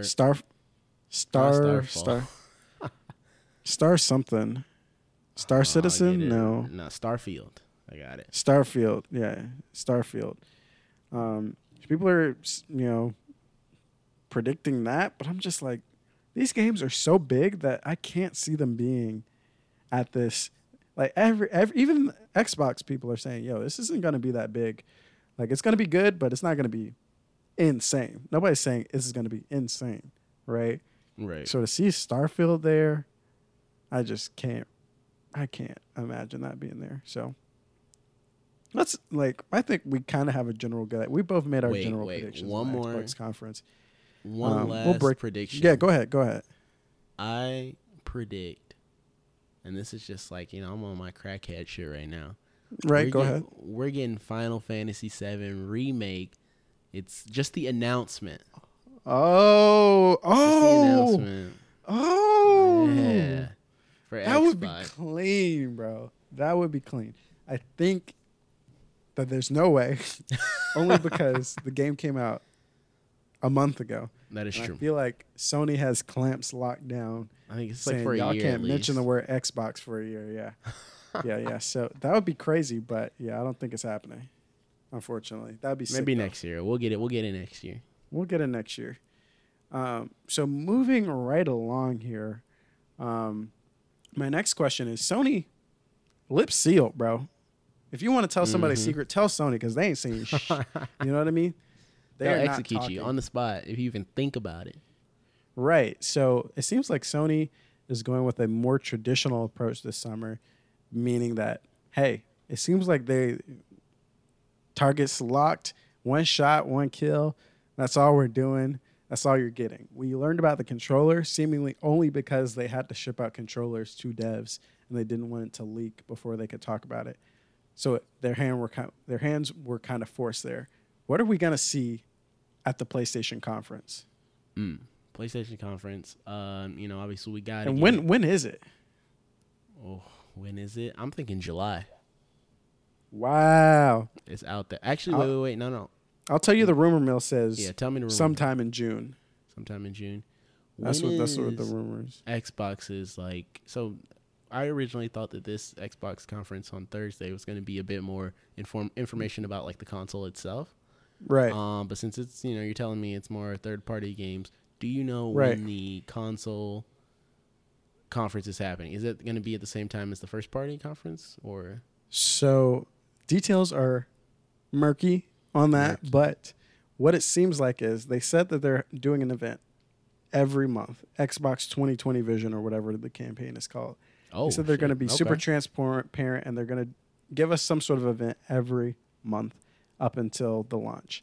[SPEAKER 1] Star something. Star Citizen? No,
[SPEAKER 2] Starfield. I got it.
[SPEAKER 1] Starfield. Yeah, Starfield. People are predicting that, but I'm just like, these games are so big that I can't see them being at this. Like every even Xbox people are saying, "Yo, this isn't going to be that big. Like it's going to be good, but it's not going to be insane." Nobody's saying this is going to be insane, right?
[SPEAKER 2] Right.
[SPEAKER 1] So to see Starfield there, I just can't. I can't imagine that being there. So let's I think we kind of have a general gut. We both made our general predictions.
[SPEAKER 2] One more
[SPEAKER 1] Xbox conference.
[SPEAKER 2] One last prediction.
[SPEAKER 1] Yeah, go ahead.
[SPEAKER 2] I predict, and this is just like, I'm on my crackhead shit right now.
[SPEAKER 1] Right, go ahead.
[SPEAKER 2] We're getting Final Fantasy VII Remake. It's just the announcement.
[SPEAKER 1] Oh.
[SPEAKER 2] Just the announcement.
[SPEAKER 1] Oh.
[SPEAKER 2] Yeah. For
[SPEAKER 1] that
[SPEAKER 2] Xbox.
[SPEAKER 1] would be clean, bro. That would be clean. I think that there's no way, only because the game came out a month ago.
[SPEAKER 2] That is true.
[SPEAKER 1] I feel like Sony has clamps locked down.
[SPEAKER 2] I think it's
[SPEAKER 1] saying,
[SPEAKER 2] like for a year.
[SPEAKER 1] Y'all can't
[SPEAKER 2] at
[SPEAKER 1] mention
[SPEAKER 2] least.
[SPEAKER 1] the word Xbox for a year. Yeah. yeah. So that would be crazy, but yeah, I don't think it's happening. Unfortunately, that'd be sick,
[SPEAKER 2] maybe
[SPEAKER 1] though.
[SPEAKER 2] next year. We'll get it. We'll get it next year.
[SPEAKER 1] We'll get it next year. So moving right along here, my next question is Sony lips sealed, bro. If you want to tell somebody a secret, tell Sony because they ain't saying shh. You know what I mean?
[SPEAKER 2] They'll
[SPEAKER 1] not
[SPEAKER 2] execute you
[SPEAKER 1] talking.
[SPEAKER 2] on the spot if you even think about it.
[SPEAKER 1] Right. So it seems like Sony is going with a more traditional approach this summer, meaning that, hey, it seems like they targets locked, one shot, one kill. That's all we're doing. That's all you're getting. We learned about the controller seemingly only because they had to ship out controllers to devs and they didn't want it to leak before they could talk about it. So their hands were kind of forced there. What are we going to see at the PlayStation conference?
[SPEAKER 2] PlayStation conference. Obviously we got it.
[SPEAKER 1] And when is it?
[SPEAKER 2] Oh, when is it? I'm thinking July.
[SPEAKER 1] Wow.
[SPEAKER 2] It's out there. Actually, wait. No.
[SPEAKER 1] I'll tell you the rumor mill says
[SPEAKER 2] tell me the rumor.
[SPEAKER 1] sometime in June.
[SPEAKER 2] Sometime in June.
[SPEAKER 1] That's what the rumors.
[SPEAKER 2] Xbox is like. So I originally thought that this Xbox conference on Thursday was going to be a bit more information about like the console itself.
[SPEAKER 1] Right.
[SPEAKER 2] But since it's, you're telling me it's more third-party games, do you know
[SPEAKER 1] Right.
[SPEAKER 2] when the console conference is happening? Is it going to be at the same time as the first-party conference, or?
[SPEAKER 1] So details are murky on that, but what it seems like is they said that they're doing an event every month, Xbox 2020 Vision or whatever the campaign is called.
[SPEAKER 2] Oh,
[SPEAKER 1] they said they're going to be super
[SPEAKER 2] Okay.
[SPEAKER 1] transparent and they're going to give us some sort of event every month up until the launch.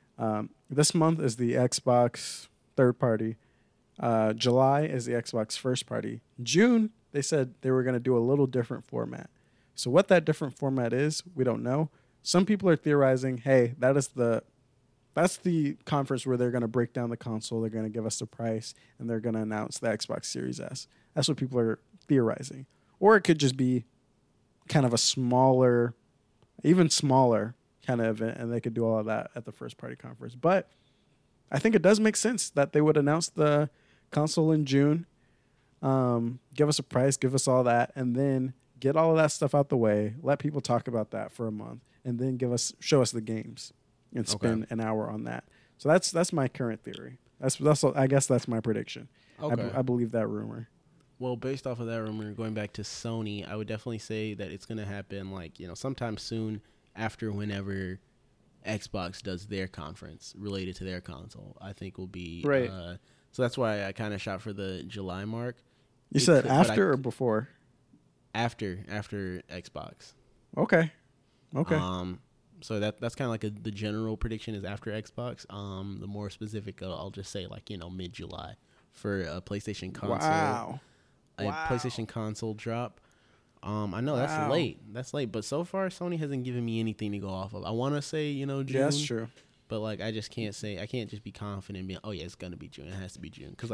[SPEAKER 1] This month is the Xbox third party. July is the Xbox first party. June, they said they were going to do a little different format. So what that different format is, we don't know. Some people are theorizing, hey, that's the conference where they're going to break down the console, they're going to give us the price, and they're going to announce the Xbox Series S. That's what people are theorizing. Or it could just be kind of a smaller, even smaller kind of event, and they could do all of that at the first party conference. But I think it does make sense that they would announce the console in June, give us a price, give us all that, and then get all of that stuff out the way, let people talk about that for a month, and then show us the games and spend an hour on that. So that's my current theory. I guess that's my prediction.
[SPEAKER 2] Okay.
[SPEAKER 1] I believe that rumor.
[SPEAKER 2] Well, based off of that rumor, going back to Sony, I would definitely say that it's going to happen sometime soon after whenever Xbox does their conference related to their console. I think will be
[SPEAKER 1] right.
[SPEAKER 2] So that's why I kind of shot for the July mark.
[SPEAKER 1] You said after or before?
[SPEAKER 2] After Xbox.
[SPEAKER 1] Okay.
[SPEAKER 2] So that's kind of like the general prediction is after Xbox. The more specific, I'll just say mid-July for a PlayStation console.
[SPEAKER 1] Wow.
[SPEAKER 2] PlayStation console drop. I know that's late. That's late, but so far Sony hasn't given me anything to go off of. I want to say June.
[SPEAKER 1] Yeah, that's true.
[SPEAKER 2] But I just can't say. I can't just be confident being. Oh yeah, it's gonna be June. It has to be June because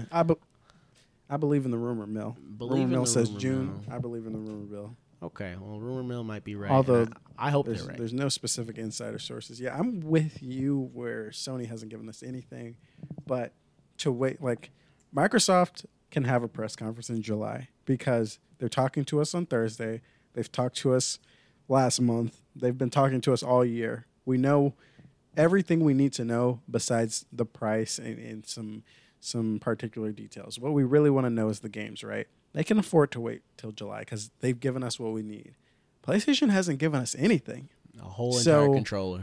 [SPEAKER 1] I believe in the rumor mill. Rumor mill says June. I believe in the rumor mill.
[SPEAKER 2] Okay, well, rumor mill might be right.
[SPEAKER 1] Although
[SPEAKER 2] I hope they're right.
[SPEAKER 1] There's no specific insider sources. Yeah, I'm with you where Sony hasn't given us anything, but to wait, Microsoft can have a press conference in July because they're talking to us on Thursday. They've talked to us last month. They've been talking to us all year. We know everything we need to know besides the price and some particular details. What we really want to know is the games, right? They can afford to wait till July because they've given us what we need. PlayStation hasn't given us anything.
[SPEAKER 2] A whole entire controller.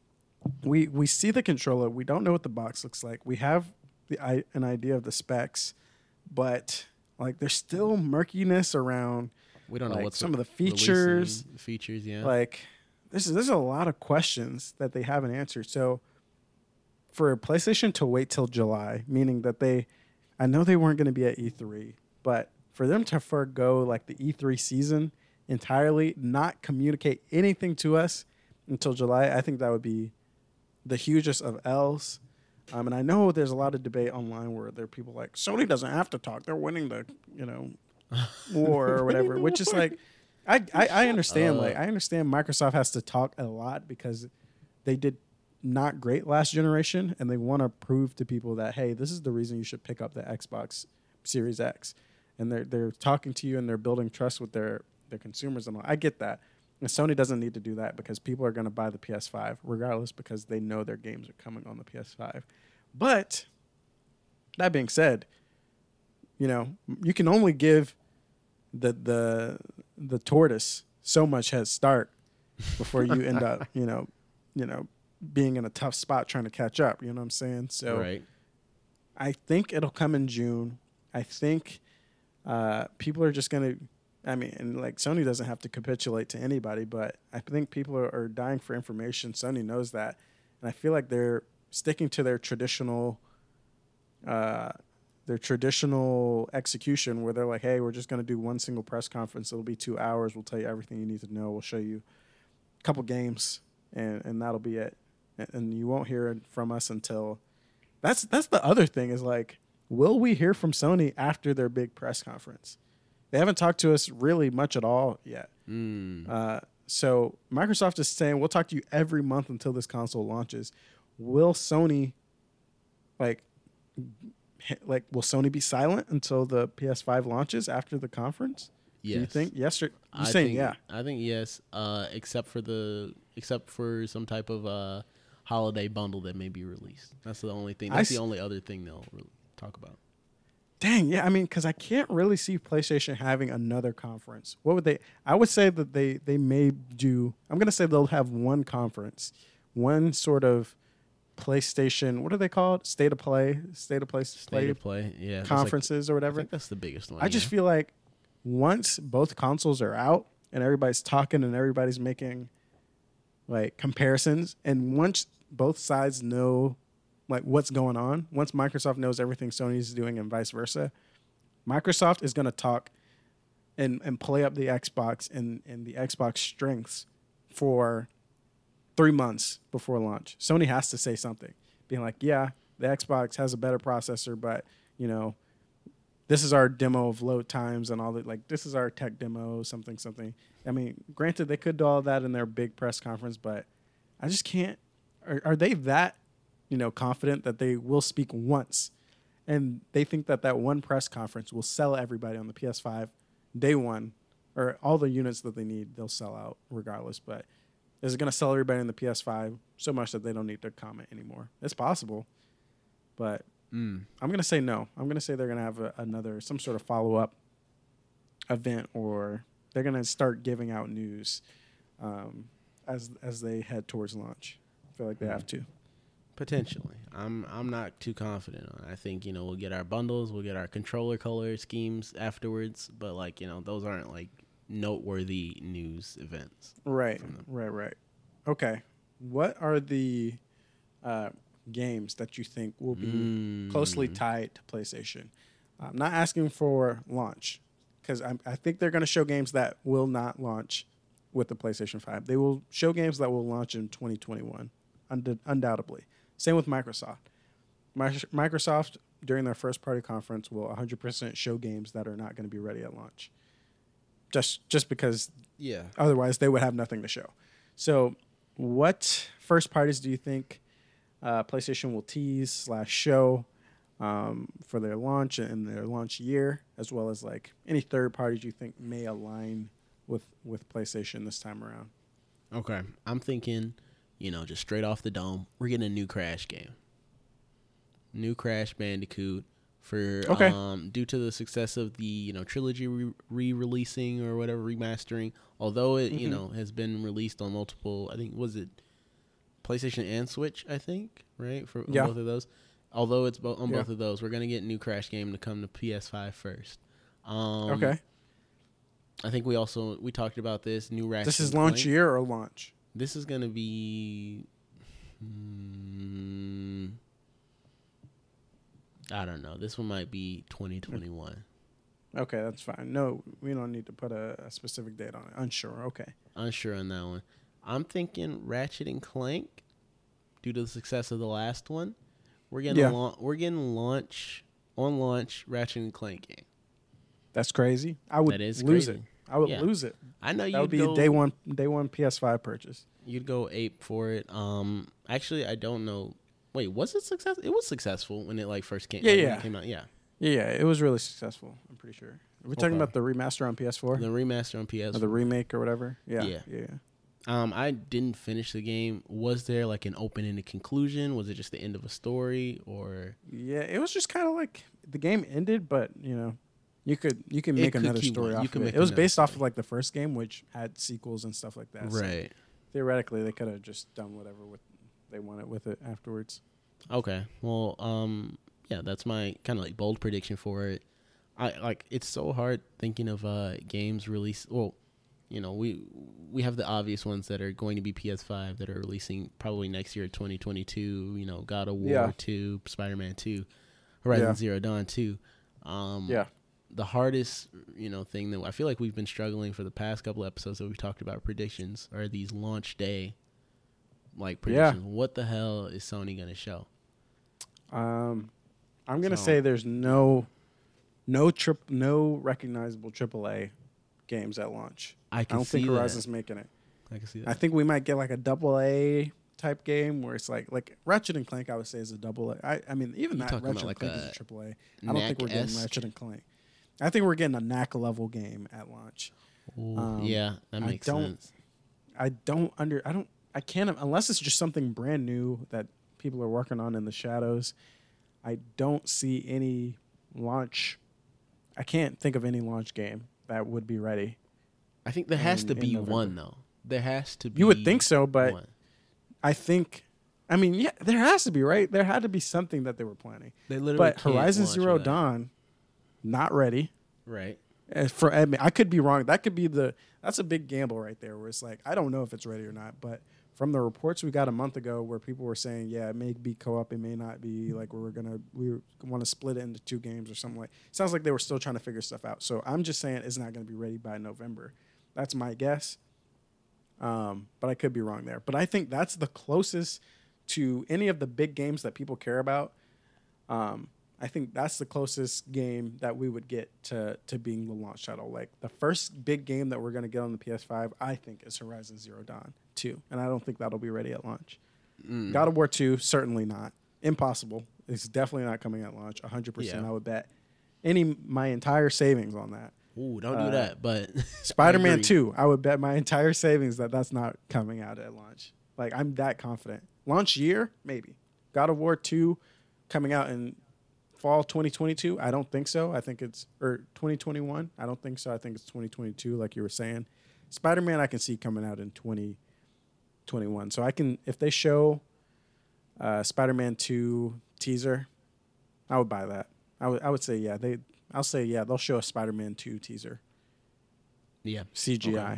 [SPEAKER 1] We see the controller. We don't know what the box looks like. We have an idea of the specs, but there's still murkiness around.
[SPEAKER 2] We don't know what's
[SPEAKER 1] some of the features.
[SPEAKER 2] Features, yeah.
[SPEAKER 1] There's a lot of questions that they haven't answered. So for PlayStation to wait till July, meaning that they I know they weren't going to be at E3, but for them to forgo like the E3 season entirely, not communicate anything to us until July, I think that would be the hugest of L's. And I know there's a lot of debate online where there are people like, Sony doesn't have to talk. They're winning the, war or whatever, which is like, I understand. I understand Microsoft has to talk a lot because they did not great last generation, and they want to prove to people that, hey, this is the reason you should pick up the Xbox Series X. And they're talking to you and they're building trust with their consumers and all. I get that. And Sony doesn't need to do that because people are going to buy the PS5 regardless because they know their games are coming on the PS5. But that being said, you can only give the tortoise so much head start before you end up, being in a tough spot trying to catch up. You know what I'm saying? So
[SPEAKER 2] right.
[SPEAKER 1] I think it'll come in June. I think people are just going to, and like Sony doesn't have to capitulate to anybody, but I think people are dying for information. Sony knows that. And I feel like they're sticking to their traditional execution where they're like, hey, we're just going to do one single press conference. It'll be 2 hours. We'll tell you everything you need to know. We'll show you a couple games and that'll be it. And you won't hear it from us until that's the other thing is like, will we hear from Sony after their big press conference? They haven't talked to us really much at all yet. So Microsoft is saying, we'll talk to you every month until this console launches. Will Sony, will Sony be silent until the PS5 launches after the conference?
[SPEAKER 2] Yes.
[SPEAKER 1] Do you think yes? Or you saying yeah?
[SPEAKER 2] I think yes. Except for some type of holiday bundle that may be released. That's the only thing. That's the only other thing they'll really talk about.
[SPEAKER 1] Dang, yeah. Because I can't really see PlayStation having another conference. What would they? I would say that they may do. I'm going to say they'll have one conference, one sort of PlayStation. What are they called? State of play.
[SPEAKER 2] Yeah.
[SPEAKER 1] Conferences or whatever.
[SPEAKER 2] I think that's the biggest one.
[SPEAKER 1] I just feel like once both consoles are out and everybody's talking and everybody's making like comparisons, and once both sides know like what's going on, once Microsoft knows everything Sony's doing and vice versa, Microsoft is going to talk and play up the Xbox and the Xbox strengths for 3 months before launch. Sony has to say something, being like, yeah, the Xbox has a better processor, but this is our demo of load times and all that. Like, this is our tech demo, something. Granted, they could do all that in their big press conference, but I just can't. Are they that, confident that they will speak once and they think that one press conference will sell everybody on the PS5 day one, or all the units that they need, they'll sell out regardless. But is it going to sell everybody on the PS5 so much that they don't need to comment anymore? It's possible, but I'm going to say no. I'm going to say they're going to have some sort of follow-up event, or they're going to start giving out news as they head towards launch. I feel like they have to.
[SPEAKER 2] Potentially. I'm not too confident on it. I think, we'll get our bundles, we'll get our controller color schemes afterwards, but those aren't like noteworthy news events.
[SPEAKER 1] Right. Okay. What are the games that you think will be closely tied to PlayStation? I'm not asking for launch, because I think they're going to show games that will not launch with the PlayStation 5. They will show games that will launch in 2021, undoubtedly. Same with Microsoft. Microsoft, during their first-party conference, will 100% show games that are not going to be ready at launch. Just because otherwise they would have nothing to show. So what first parties do you think PlayStation will tease / show for their launch and their launch year, as well as like any third parties you think may align with PlayStation this time around?
[SPEAKER 2] Okay. I'm thinking, just straight off the dome, we're getting a new Crash game. New Crash Bandicoot for due to the success of the trilogy re-releasing or whatever, remastering. Although it has been released on multiple, I think was it PlayStation and Switch, I think, right? For both of those. Although it's on both of those, we're gonna get new Crash game to come to PS5 first. Okay. I think we talked about this new Ratchet.
[SPEAKER 1] This is launch year or launch?
[SPEAKER 2] This is gonna be I don't know. This one might be 2021.
[SPEAKER 1] Okay, that's fine. No, we don't need to put a specific date on it. Unsure. Okay.
[SPEAKER 2] Unsure on that one. I'm thinking Ratchet and Clank, due to the success of the last one. We're getting launch Ratchet and Clank game.
[SPEAKER 1] That's crazy. I would lose it. I would lose it.
[SPEAKER 2] I know
[SPEAKER 1] that would be a day one PS5 purchase.
[SPEAKER 2] You'd go ape for it. Actually, I don't know. Wait, was it successful? It was successful when it first came.
[SPEAKER 1] Yeah,
[SPEAKER 2] when
[SPEAKER 1] yeah.
[SPEAKER 2] it came out. Yeah.
[SPEAKER 1] Yeah, it was really successful. I'm pretty sure. Are we talking about the remaster on PS4?
[SPEAKER 2] The remaster on PS4.
[SPEAKER 1] Or the remake or whatever? Yeah.
[SPEAKER 2] I didn't finish the game. Was there an open-ended conclusion? Was it just the end of a story, or?
[SPEAKER 1] Yeah, it was just kind of like the game ended, but you can make another story off of it. It was based off of the first game, which had sequels and stuff like that.
[SPEAKER 2] Right.
[SPEAKER 1] So theoretically, they could have just done whatever they wanted with it afterwards.
[SPEAKER 2] Okay. Well, yeah, that's my kind of bold prediction for it. It's so hard thinking of games release. Well, we have the obvious ones that are going to be PS5 that are releasing probably next year, 2022. God of War 2, Spider-Man 2, Horizon Zero Dawn 2. The hardest thing that I feel like we've been struggling for the past couple episodes that we've talked about predictions are these launch day predictions. What the hell is Sony gonna show?
[SPEAKER 1] I'm gonna say there's no recognizable AAA games at launch. I don't think Horizon's making it.
[SPEAKER 2] I can see that.
[SPEAKER 1] I think we might get a AA type game where it's like Ratchet and Clank. I would say is a AA. I mean, even that Ratchet and Clank is a AAA. I don't think we're getting Ratchet and Clank. I think we're getting a knack level game at launch.
[SPEAKER 2] Yeah, that makes sense.
[SPEAKER 1] I can't unless it's just something brand new that people are working on in the shadows. I don't see any launch. I can't think of any launch game that would be ready.
[SPEAKER 2] I think there has to be one though. There has to be.
[SPEAKER 1] You would think so, but I think. I mean, yeah, there has to be, right? There had to be something that they were planning.
[SPEAKER 2] They literally.
[SPEAKER 1] But Horizon Zero Dawn, not ready.
[SPEAKER 2] Right.
[SPEAKER 1] I could be wrong. That could be that's a big gamble right there. Where it's I don't know if it's ready or not. But from the reports we got a month ago, where people were saying, yeah, it may be co-op, it may not be. We want to split it into 2 games or something Sounds like they were still trying to figure stuff out. So I'm just saying it's not going to be ready by November. That's my guess. But I could be wrong there. But I think that's the closest to any of the big games that people care about. I think that's the closest game that we would get to being the launch title. The first big game that we're going to get on the PS5, I think, is Horizon Zero Dawn 2. And I don't think that'll be ready at launch. God of War 2, certainly not. Impossible. It's definitely not coming at launch. 100%. I would bet my entire savings on that.
[SPEAKER 2] Ooh, don't do that. But
[SPEAKER 1] Spider-Man 2, I would bet my entire savings that's not coming out at launch. I'm that confident. Launch year, maybe. God of War 2 coming out in fall 2022? I don't think so. I think it's 2021. I don't think so. I think it's 2022, like you were saying. Spider-Man, I can see coming out in 2021. So if they show Spider-Man 2 teaser, I would buy that. I would say they'll show a Spider-Man 2 teaser.
[SPEAKER 2] Yeah.
[SPEAKER 1] CGI.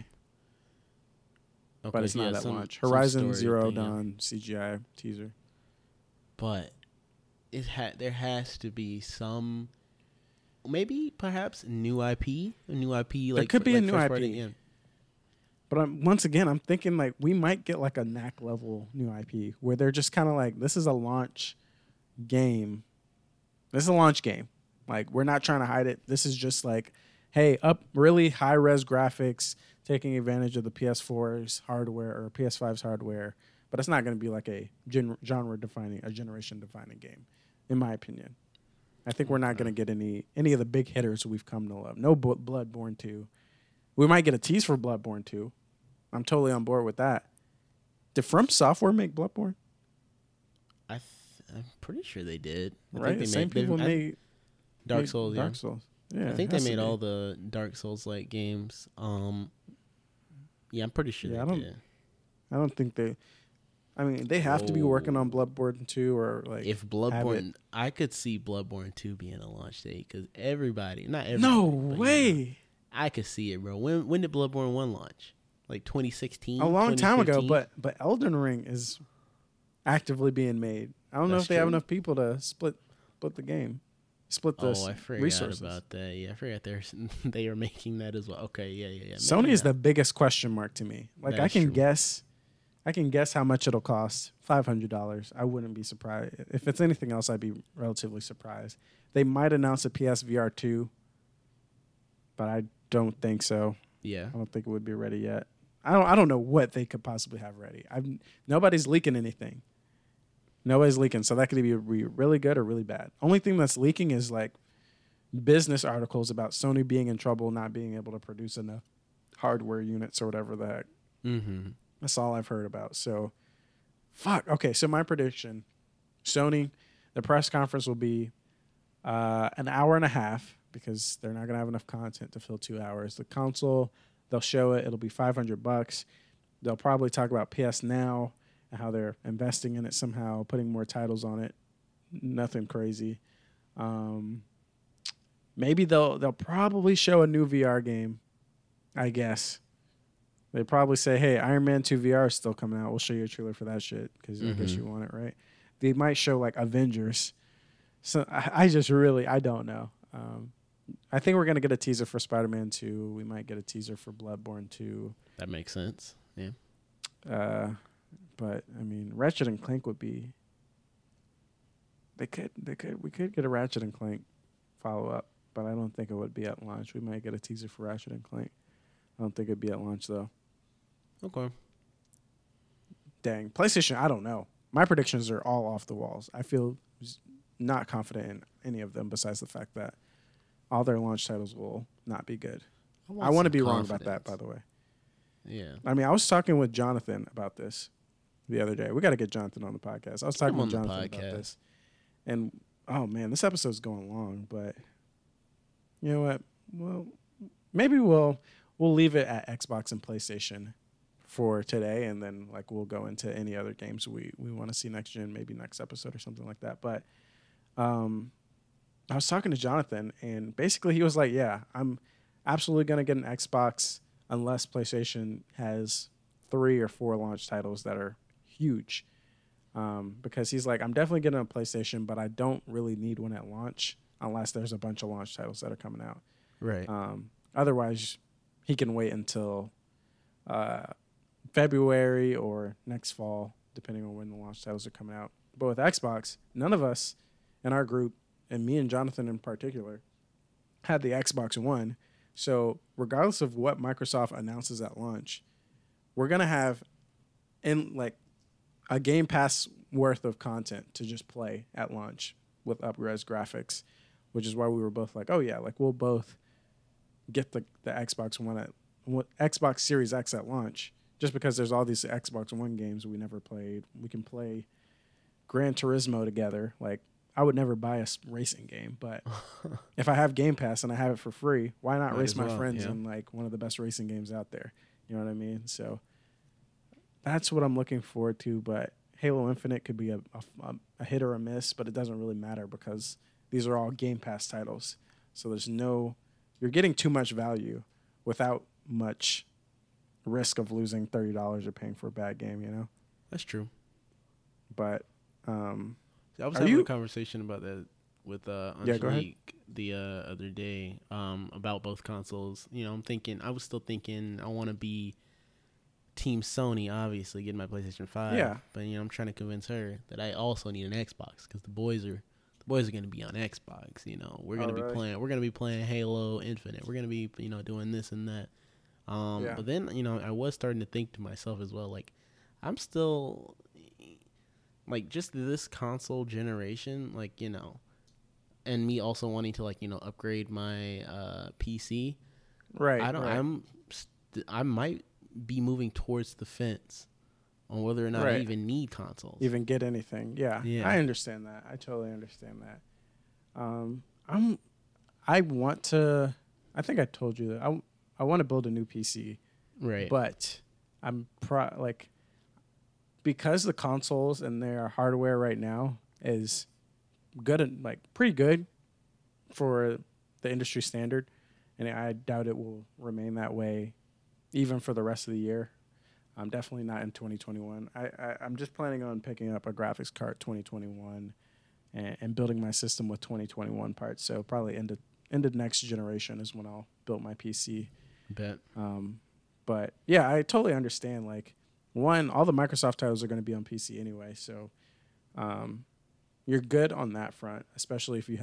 [SPEAKER 1] Okay. But it's not that much. Horizon Zero Dawn CGI teaser.
[SPEAKER 2] But there has to be some, maybe perhaps new IP, a new IP.
[SPEAKER 1] There could be a new IP. But once again, I'm thinking we might get a knack level new IP where they're just kind of this is a launch game. This is a launch game. We're not trying to hide it. This is just hey, up really high res graphics, taking advantage of the PS4's hardware or PS5's hardware. But it's not going to be a genre defining, a generation defining game, in my opinion. I think we're not going to get any of the big hitters we've come to love. No Bloodborne 2. We might get a tease for Bloodborne 2. I'm totally on board with that. Did From Software make Bloodborne?
[SPEAKER 2] I'm pretty sure they did.
[SPEAKER 1] Right? Same people made
[SPEAKER 2] Dark Souls.
[SPEAKER 1] Dark Souls. Yeah,
[SPEAKER 2] I think they made all the Dark Souls-like games. Yeah, I'm pretty sure they did.
[SPEAKER 1] I don't think they... I mean, they have to be working on Bloodborne 2 or
[SPEAKER 2] if Bloodborne, I could see Bloodborne 2 being a launch date because not everybody.
[SPEAKER 1] No way.
[SPEAKER 2] I could see it, bro. When did Bloodborne 1 launch? 2016?
[SPEAKER 1] A long time ago, but Elden Ring is actively being made. I don't know if they have enough people to split split the game, split the
[SPEAKER 2] I forgot
[SPEAKER 1] resources.
[SPEAKER 2] about that. Yeah, I forgot they are making that as well. Okay, yeah.
[SPEAKER 1] Sony is the biggest question mark to me. Like I can guess how much it'll cost. $500. I wouldn't be surprised. If it's anything else, I'd be relatively surprised. They might announce a PSVR 2, but I don't think so.
[SPEAKER 2] Yeah.
[SPEAKER 1] I don't think it would be ready yet. I don't know what they could possibly have ready. Nobody's leaking anything. Nobody's leaking, so that could be really good or really bad. Only thing that's leaking is like business articles about Sony being in trouble, not being able to produce enough hardware units or whatever the heck.
[SPEAKER 2] Mm-hmm.
[SPEAKER 1] That's all I've heard about. So, fuck. Okay, so my prediction, Sony, the press conference will be an hour and a half because they're not going to have enough content to fill 2 hours. The console, they'll show it. It'll be $500. They'll probably talk about PS Now and how they're investing in it somehow, putting more titles on it. Nothing crazy. Maybe they'll probably show a new VR game, I guess. They probably say, hey, Iron Man 2 VR is still coming out. We'll show you a trailer for that shit because I guess you want it, right? They might show like Avengers. So I don't know. I think we're going to get a teaser for Spider-Man 2. We might get a teaser for Bloodborne 2.
[SPEAKER 2] That makes sense. Yeah.
[SPEAKER 1] But I mean, Ratchet and Clank would be. We could get a Ratchet and Clank follow-up, but I don't think it would be at launch. We might get a teaser for Ratchet and Clank. I don't think it'd be at launch though.
[SPEAKER 2] Okay.
[SPEAKER 1] Dang, PlayStation. I don't know. My predictions are all off the walls. I feel not confident in any of them, besides the fact that all their launch titles will not be good. I want to be wrong about that, by the way.
[SPEAKER 2] Yeah.
[SPEAKER 1] I mean, I was talking with Jonathan about this the other day. We got to get Jonathan on the podcast. I was talking with Jonathan about this. And, oh, man, this episode's going long. But you know what? Well, maybe we'll leave it at Xbox and PlayStation for today. And then, like, we'll go into any other games we want to see next gen, maybe next episode or something like that. But I was talking to Jonathan, and basically he was like, yeah, I'm absolutely going to get an Xbox unless PlayStation has 3 or 4 launch titles that are huge. Because he's like, I'm definitely getting a PlayStation, but I don't really need one at launch unless there's a bunch of launch titles that are coming out.
[SPEAKER 2] Right.
[SPEAKER 1] Otherwise, he can wait until February or next fall, depending on when the launch titles are coming out. But with Xbox, none of us in our group, and me and Jonathan in particular, had the Xbox One. So regardless of what Microsoft announces at launch, we're going to have a Game Pass worth of content to just play at launch with up-res graphics, which is why we were both like, oh yeah, like we'll both get the Xbox One Xbox Series X at launch, just because there's all these Xbox One games we never played. We can play Gran Turismo together. Like, I would never buy a racing game, but if I have Game Pass and I have it for free, why not race my friends in like one of the best racing games out there? You know what I mean? So that's what I'm looking forward to. But Halo Infinite could be a hit or a miss, but it doesn't really matter because these are all Game Pass titles. So you're getting too much value without much risk of losing $30 or paying for a bad game, you know?
[SPEAKER 2] That's true.
[SPEAKER 1] But
[SPEAKER 2] I was having a conversation about that with Angelique the other day about both consoles. You know, I was still thinking I want to be Team Sony, obviously, getting my PlayStation 5.
[SPEAKER 1] Yeah.
[SPEAKER 2] But, you know, I'm trying to convince her that I also need an Xbox because the boys are going to be on Xbox. You know, we're going to be playing Halo Infinite. We're going to be, you know, doing this and that. But then, you know, I was starting to think to myself as well, like, I'm still, like, just this console generation, like, you know, and me also wanting to, like, you know, upgrade my PC.
[SPEAKER 1] Right.
[SPEAKER 2] I might be moving towards the fence on whether or not I even need consoles.
[SPEAKER 1] Even get anything. Yeah. I understand that. I totally understand that. I think I told you that I want to build a new PC.
[SPEAKER 2] Right.
[SPEAKER 1] But I'm because the consoles and their hardware right now is good and like pretty good for the industry standard, and I doubt it will remain that way even for the rest of the year. I'm definitely not in 2021. I'm just planning on picking up a graphics card 2021 and building my system with 2021 parts. So probably end of next generation is when I'll build my PC.
[SPEAKER 2] Bet.
[SPEAKER 1] But yeah, I totally understand. Like, one, all the Microsoft titles are going to be on PC anyway, so you're good on that front. Especially if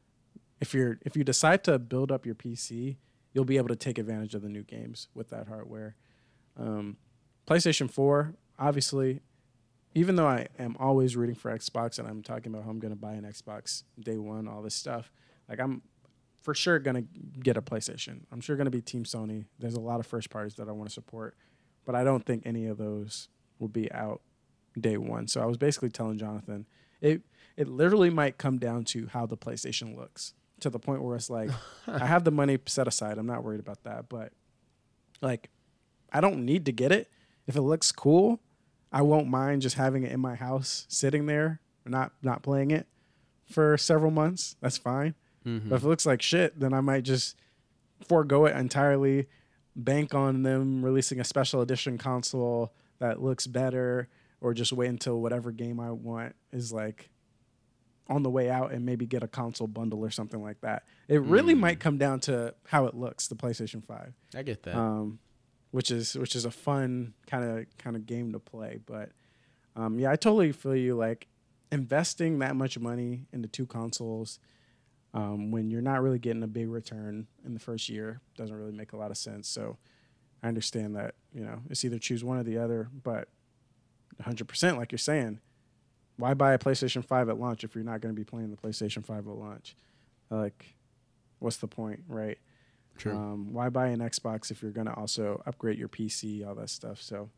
[SPEAKER 1] you decide to build up your PC, you'll be able to take advantage of the new games with that hardware. PlayStation 4, obviously, even though I am always rooting for Xbox and I'm talking about how I'm going to buy an Xbox day one, all this stuff, like I'm for sure going to get a PlayStation. I'm sure going to be Team Sony. There's a lot of first parties that I want to support, but I don't think any of those will be out day one. So I was basically telling Jonathan, it literally might come down to how the PlayStation looks, to the point where it's like, I have the money set aside. I'm not worried about that, but like, I don't need to get it. If it looks cool, I won't mind just having it in my house, sitting there, not playing it for several months. That's fine. Mm-hmm. But if it looks like shit, then I might just forego it entirely, bank on them releasing a special edition console that looks better, or just wait until whatever game I want is like on the way out and maybe get a console bundle or something like that. It really might come down to how it looks, the PlayStation 5.
[SPEAKER 2] I get that.
[SPEAKER 1] Which is a fun kind of game to play. But yeah, I totally feel you. Like, investing that much money into two consoles when you're not really getting a big return in the first year doesn't really make a lot of sense. So I understand that, it's either choose one or the other, but 100%, like you're saying, why buy a PlayStation 5 at launch if you're not going to be playing the PlayStation 5 at launch? Like, what's the point, right?
[SPEAKER 2] True.
[SPEAKER 1] Why buy an Xbox if you're going to also upgrade your PC, all that stuff? So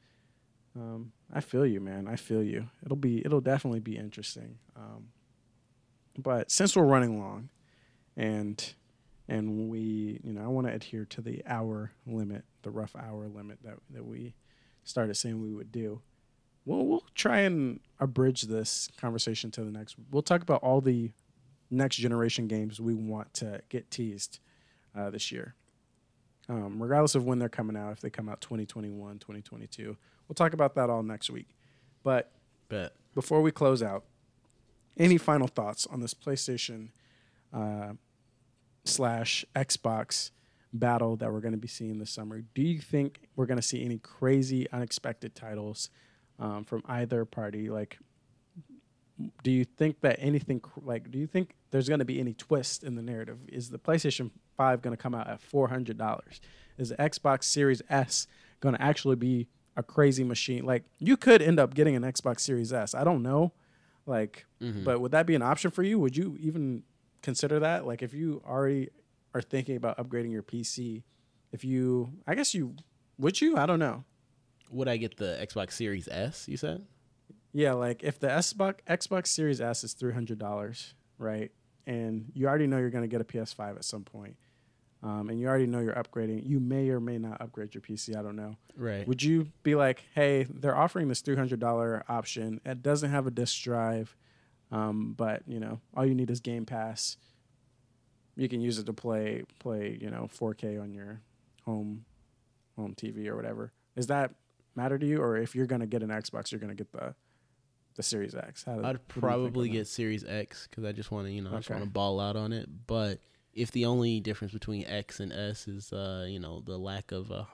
[SPEAKER 1] I feel you, man. I feel you. It'll definitely be interesting. But since we're running long and we, I want to adhere to the hour limit, the rough hour limit that we started saying we would do. We'll try and abridge this conversation to the next. We'll talk about all the next generation games we want to get teased this year. Regardless of when they're coming out, if they come out 2021, 2022. We'll talk about that all next week. But before we close out, any final thoughts on this PlayStation / Xbox battle that we're going to be seeing this summer? Do you think we're going to see any crazy, unexpected titles from either party? Like, do you think that do you think there's going to be any twist in the narrative? Is the PlayStation 5 going to come out at $400? Is the Xbox Series S going to actually be a crazy machine? Like, you could end up getting an Xbox Series S. I don't know. Like, but would that be an option for you? Would you even consider that? Like, if you already are thinking about upgrading your PC, would you? I don't know.
[SPEAKER 2] Would I get the Xbox Series S, you said?
[SPEAKER 1] Yeah, like if the Xbox Series S is $300, right, and you already know you're going to get a PS5 at some point, and you already know you're upgrading, you may or may not upgrade your PC, I don't know.
[SPEAKER 2] Right.
[SPEAKER 1] Would you be like, hey, they're offering this $300 option. It doesn't have a disk drive, but, all you need is Game Pass. You can use it to play 4K on your home TV or whatever. Does that matter to you? Or if you're going to get an Xbox, you're going to get the Series X?
[SPEAKER 2] I'd probably get Series X because I just want to, I just want to ball out on it. But if the only difference between X and S is, the lack of a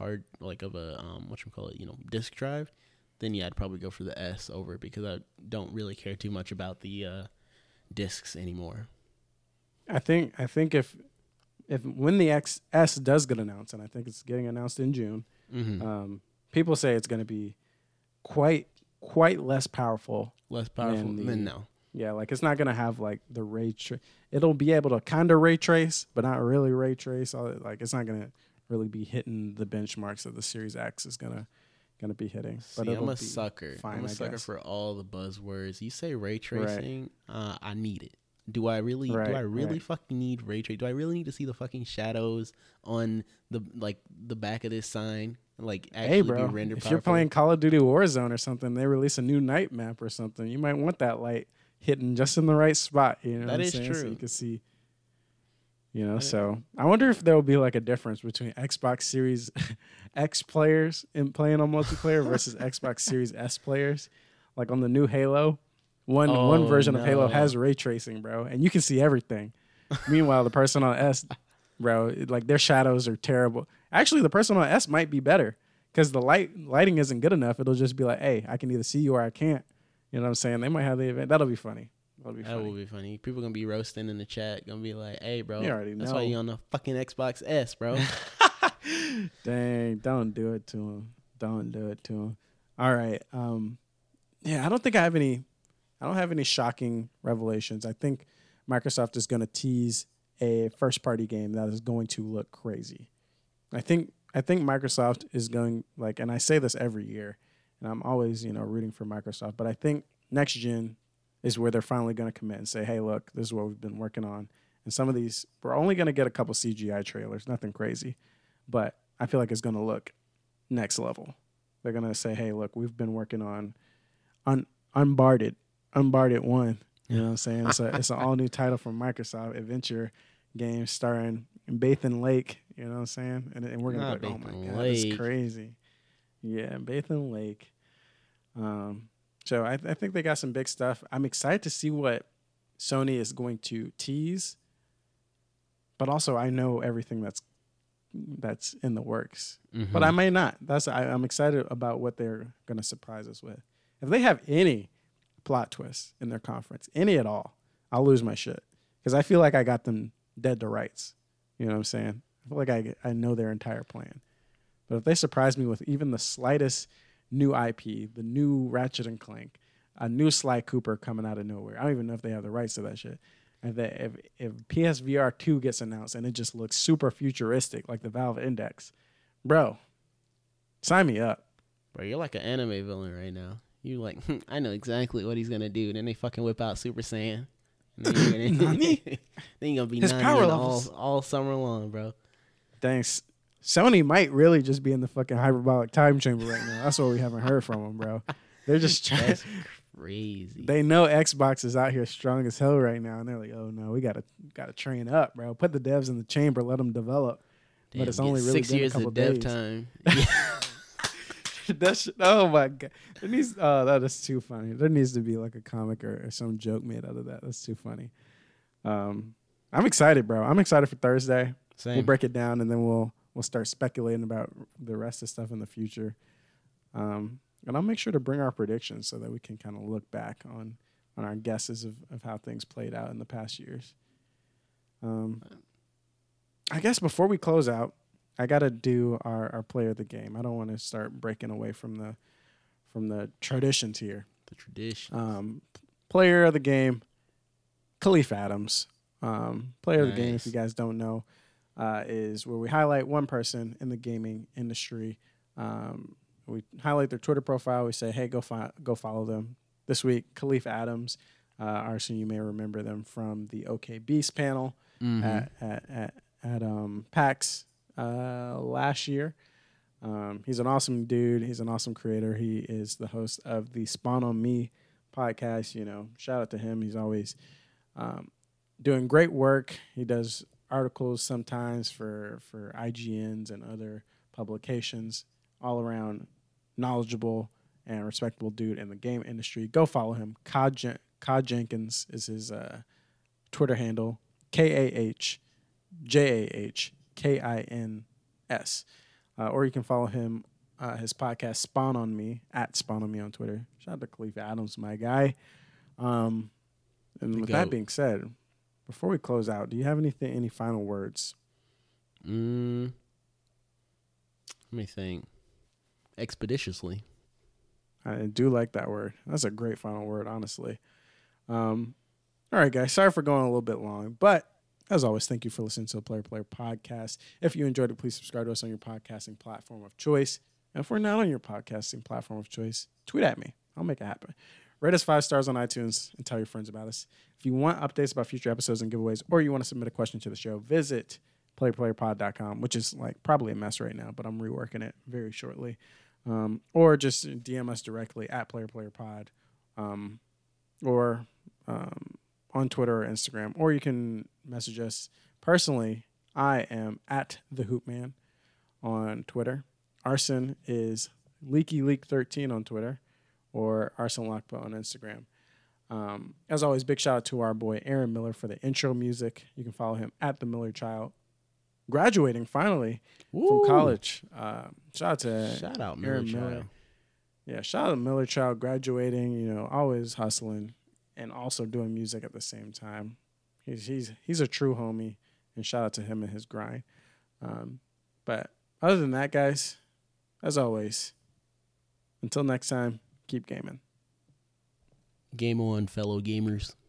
[SPEAKER 2] disk drive, then yeah, I'd probably go for the S over it because I don't really care too much about the discs anymore.
[SPEAKER 1] I think if when the S does get announced, and I think it's getting announced in June, people say it's going to be quite less powerful.
[SPEAKER 2] Than no.
[SPEAKER 1] Yeah, like it's not going to have like the ray trace. It'll be able to kind of ray trace, but not really ray trace. Like it's not going to really be hitting the benchmarks that the Series X is going to be hitting. But
[SPEAKER 2] I'm a sucker. I'm a sucker for all the buzzwords. You say ray tracing, I need it. Do I really fucking need ray tracing? Do I really need to see the fucking shadows on the back of this sign? Like, actually be rendered
[SPEAKER 1] powerful? If you're playing Call of Duty Warzone or something, they release a new night map or something, you might want that light hitting just in the right spot.
[SPEAKER 2] That is true.
[SPEAKER 1] So you can see, so I wonder if there will be like a difference between Xbox Series X players and playing on multiplayer versus Xbox Series S players. Like on the new Halo, One version of Halo has ray tracing, bro, and you can see everything. Meanwhile, the person on S, bro, like their shadows are terrible. Actually, the person on S might be better because the lighting isn't good enough. It'll just be like, hey, I can either see you or I can't. You know what I'm saying? They might have the event. That'll be funny.
[SPEAKER 2] That will be funny. People gonna be roasting in the chat. Gonna be like, "Hey, bro,
[SPEAKER 1] you already know.
[SPEAKER 2] That's why you on the fucking Xbox S, bro."
[SPEAKER 1] Dang! Don't do it to him. Don't do it to him. All right. Yeah, I don't think I have any. I don't have any shocking revelations. I think Microsoft is gonna tease a first-party game that is going to look crazy. I think Microsoft is going like, and I say this every year, and I'm always rooting for Microsoft, but I think next gen is where they're finally going to commit and say, hey, look, this is what we've been working on. And some of these, we're only going to get a couple CGI trailers, nothing crazy. But I feel like it's going to look next level. They're going to say, hey, look, we've been working on Unbarred 1. You know what I'm saying? It's an all-new title from Microsoft, adventure game starring Bathan Lake. You know what I'm saying? And we're going to be like, oh, my God, that's crazy. Yeah, Bathan Lake. So I think they got some big stuff. I'm excited to see what Sony is going to tease, but also I know everything that's in the works. Mm-hmm. But I may not. I'm excited about what they're going to surprise us with. If they have any plot twists in their conference, any at all, I'll lose my shit because I feel like I got them dead to rights. You know what I'm saying? I feel like I know their entire plan. But if they surprise me with even the slightest new IP, the new Ratchet and Clank, a new Sly Cooper coming out of nowhere. I don't even know if they have the rights to that shit. And if PSVR 2 gets announced and it just looks super futuristic like the Valve Index, bro, sign me up.
[SPEAKER 2] Bro, you're like an anime villain right now. You like, I know exactly what he's gonna do. Then they fucking whip out Super Saiyan. And then you're gonna be his power levels all summer long, bro.
[SPEAKER 1] Thanks. Sony might really just be in the fucking hyperbolic time chamber right now. That's what we haven't heard from them, bro. They're just trying.
[SPEAKER 2] That's crazy.
[SPEAKER 1] They know Xbox is out here strong as hell right now, and they're like, "Oh no, we gotta train up, bro. Put the devs in the chamber, let them develop."
[SPEAKER 2] Damn,
[SPEAKER 1] but it's only really
[SPEAKER 2] 6 years
[SPEAKER 1] been a couple
[SPEAKER 2] of dev
[SPEAKER 1] days.
[SPEAKER 2] time.
[SPEAKER 1] Oh my God, that is too funny. There needs to be like a comic or some joke made out of that. That's too funny. I'm excited, bro. I'm excited for Thursday.
[SPEAKER 2] Same.
[SPEAKER 1] We'll break it down, and then we'll start speculating about the rest of stuff in the future. And I'll make sure to bring our predictions so that we can kind of look back on our guesses of how things played out in the past years. I guess before we close out, I got to do our player of the game. I don't want to start breaking away from the traditions here.
[SPEAKER 2] The traditions.
[SPEAKER 1] Player of the game, Khalif Adams. Player of the game, if you guys don't know, is where we highlight one person in the gaming industry. We highlight their Twitter profile. We say, hey, go follow them. This week, Khalif Adams. Arson, you may remember them from the OK Beast panel at PAX last year. He's an awesome dude. He's an awesome creator. He is the host of the Spawn on Me podcast. Shout out to him. He's always doing great work. He does articles sometimes for IGNs and other publications. All around knowledgeable and respectable dude in the game industry. Go follow him. Cod Jenkins is his Twitter handle. KAHJAHKINS. Or you can follow him, his podcast, Spawn on Me, at Spawn on Me on Twitter. Shout out to Khalif Adams, my guy. And with that being said, before we close out, do you have any final words?
[SPEAKER 2] Let me think. Expeditiously.
[SPEAKER 1] I do like that word. That's a great final word, honestly. All right, guys. Sorry for going a little bit long, but as always, thank you for listening to the Player Podcast. If you enjoyed it, please subscribe to us on your podcasting platform of choice. And if we're not on your podcasting platform of choice, tweet at me. I'll make it happen. Rate us 5 stars on iTunes and tell your friends about us. If you want updates about future episodes and giveaways, or you want to submit a question to the show, visit playerpod.com, which is like probably a mess right now, but I'm reworking it very shortly. Or just DM us directly at playerpod, or on Twitter or Instagram, or you can message us personally. I am at the Hoopman on Twitter. Arson is LeakyLeak13 on Twitter, or Arson Lockpo on Instagram. As always, big shout out to our boy Aaron Miller for the intro music. You can follow him at the Miller Child. Graduating finally from college. Shout out Miller Child. Yeah, shout out to Miller Child graduating. Always hustling and also doing music at the same time. He's a true homie, and shout out to him and his grind. But other than that, guys, as always, until next time, keep gaming.
[SPEAKER 2] Game on, fellow gamers.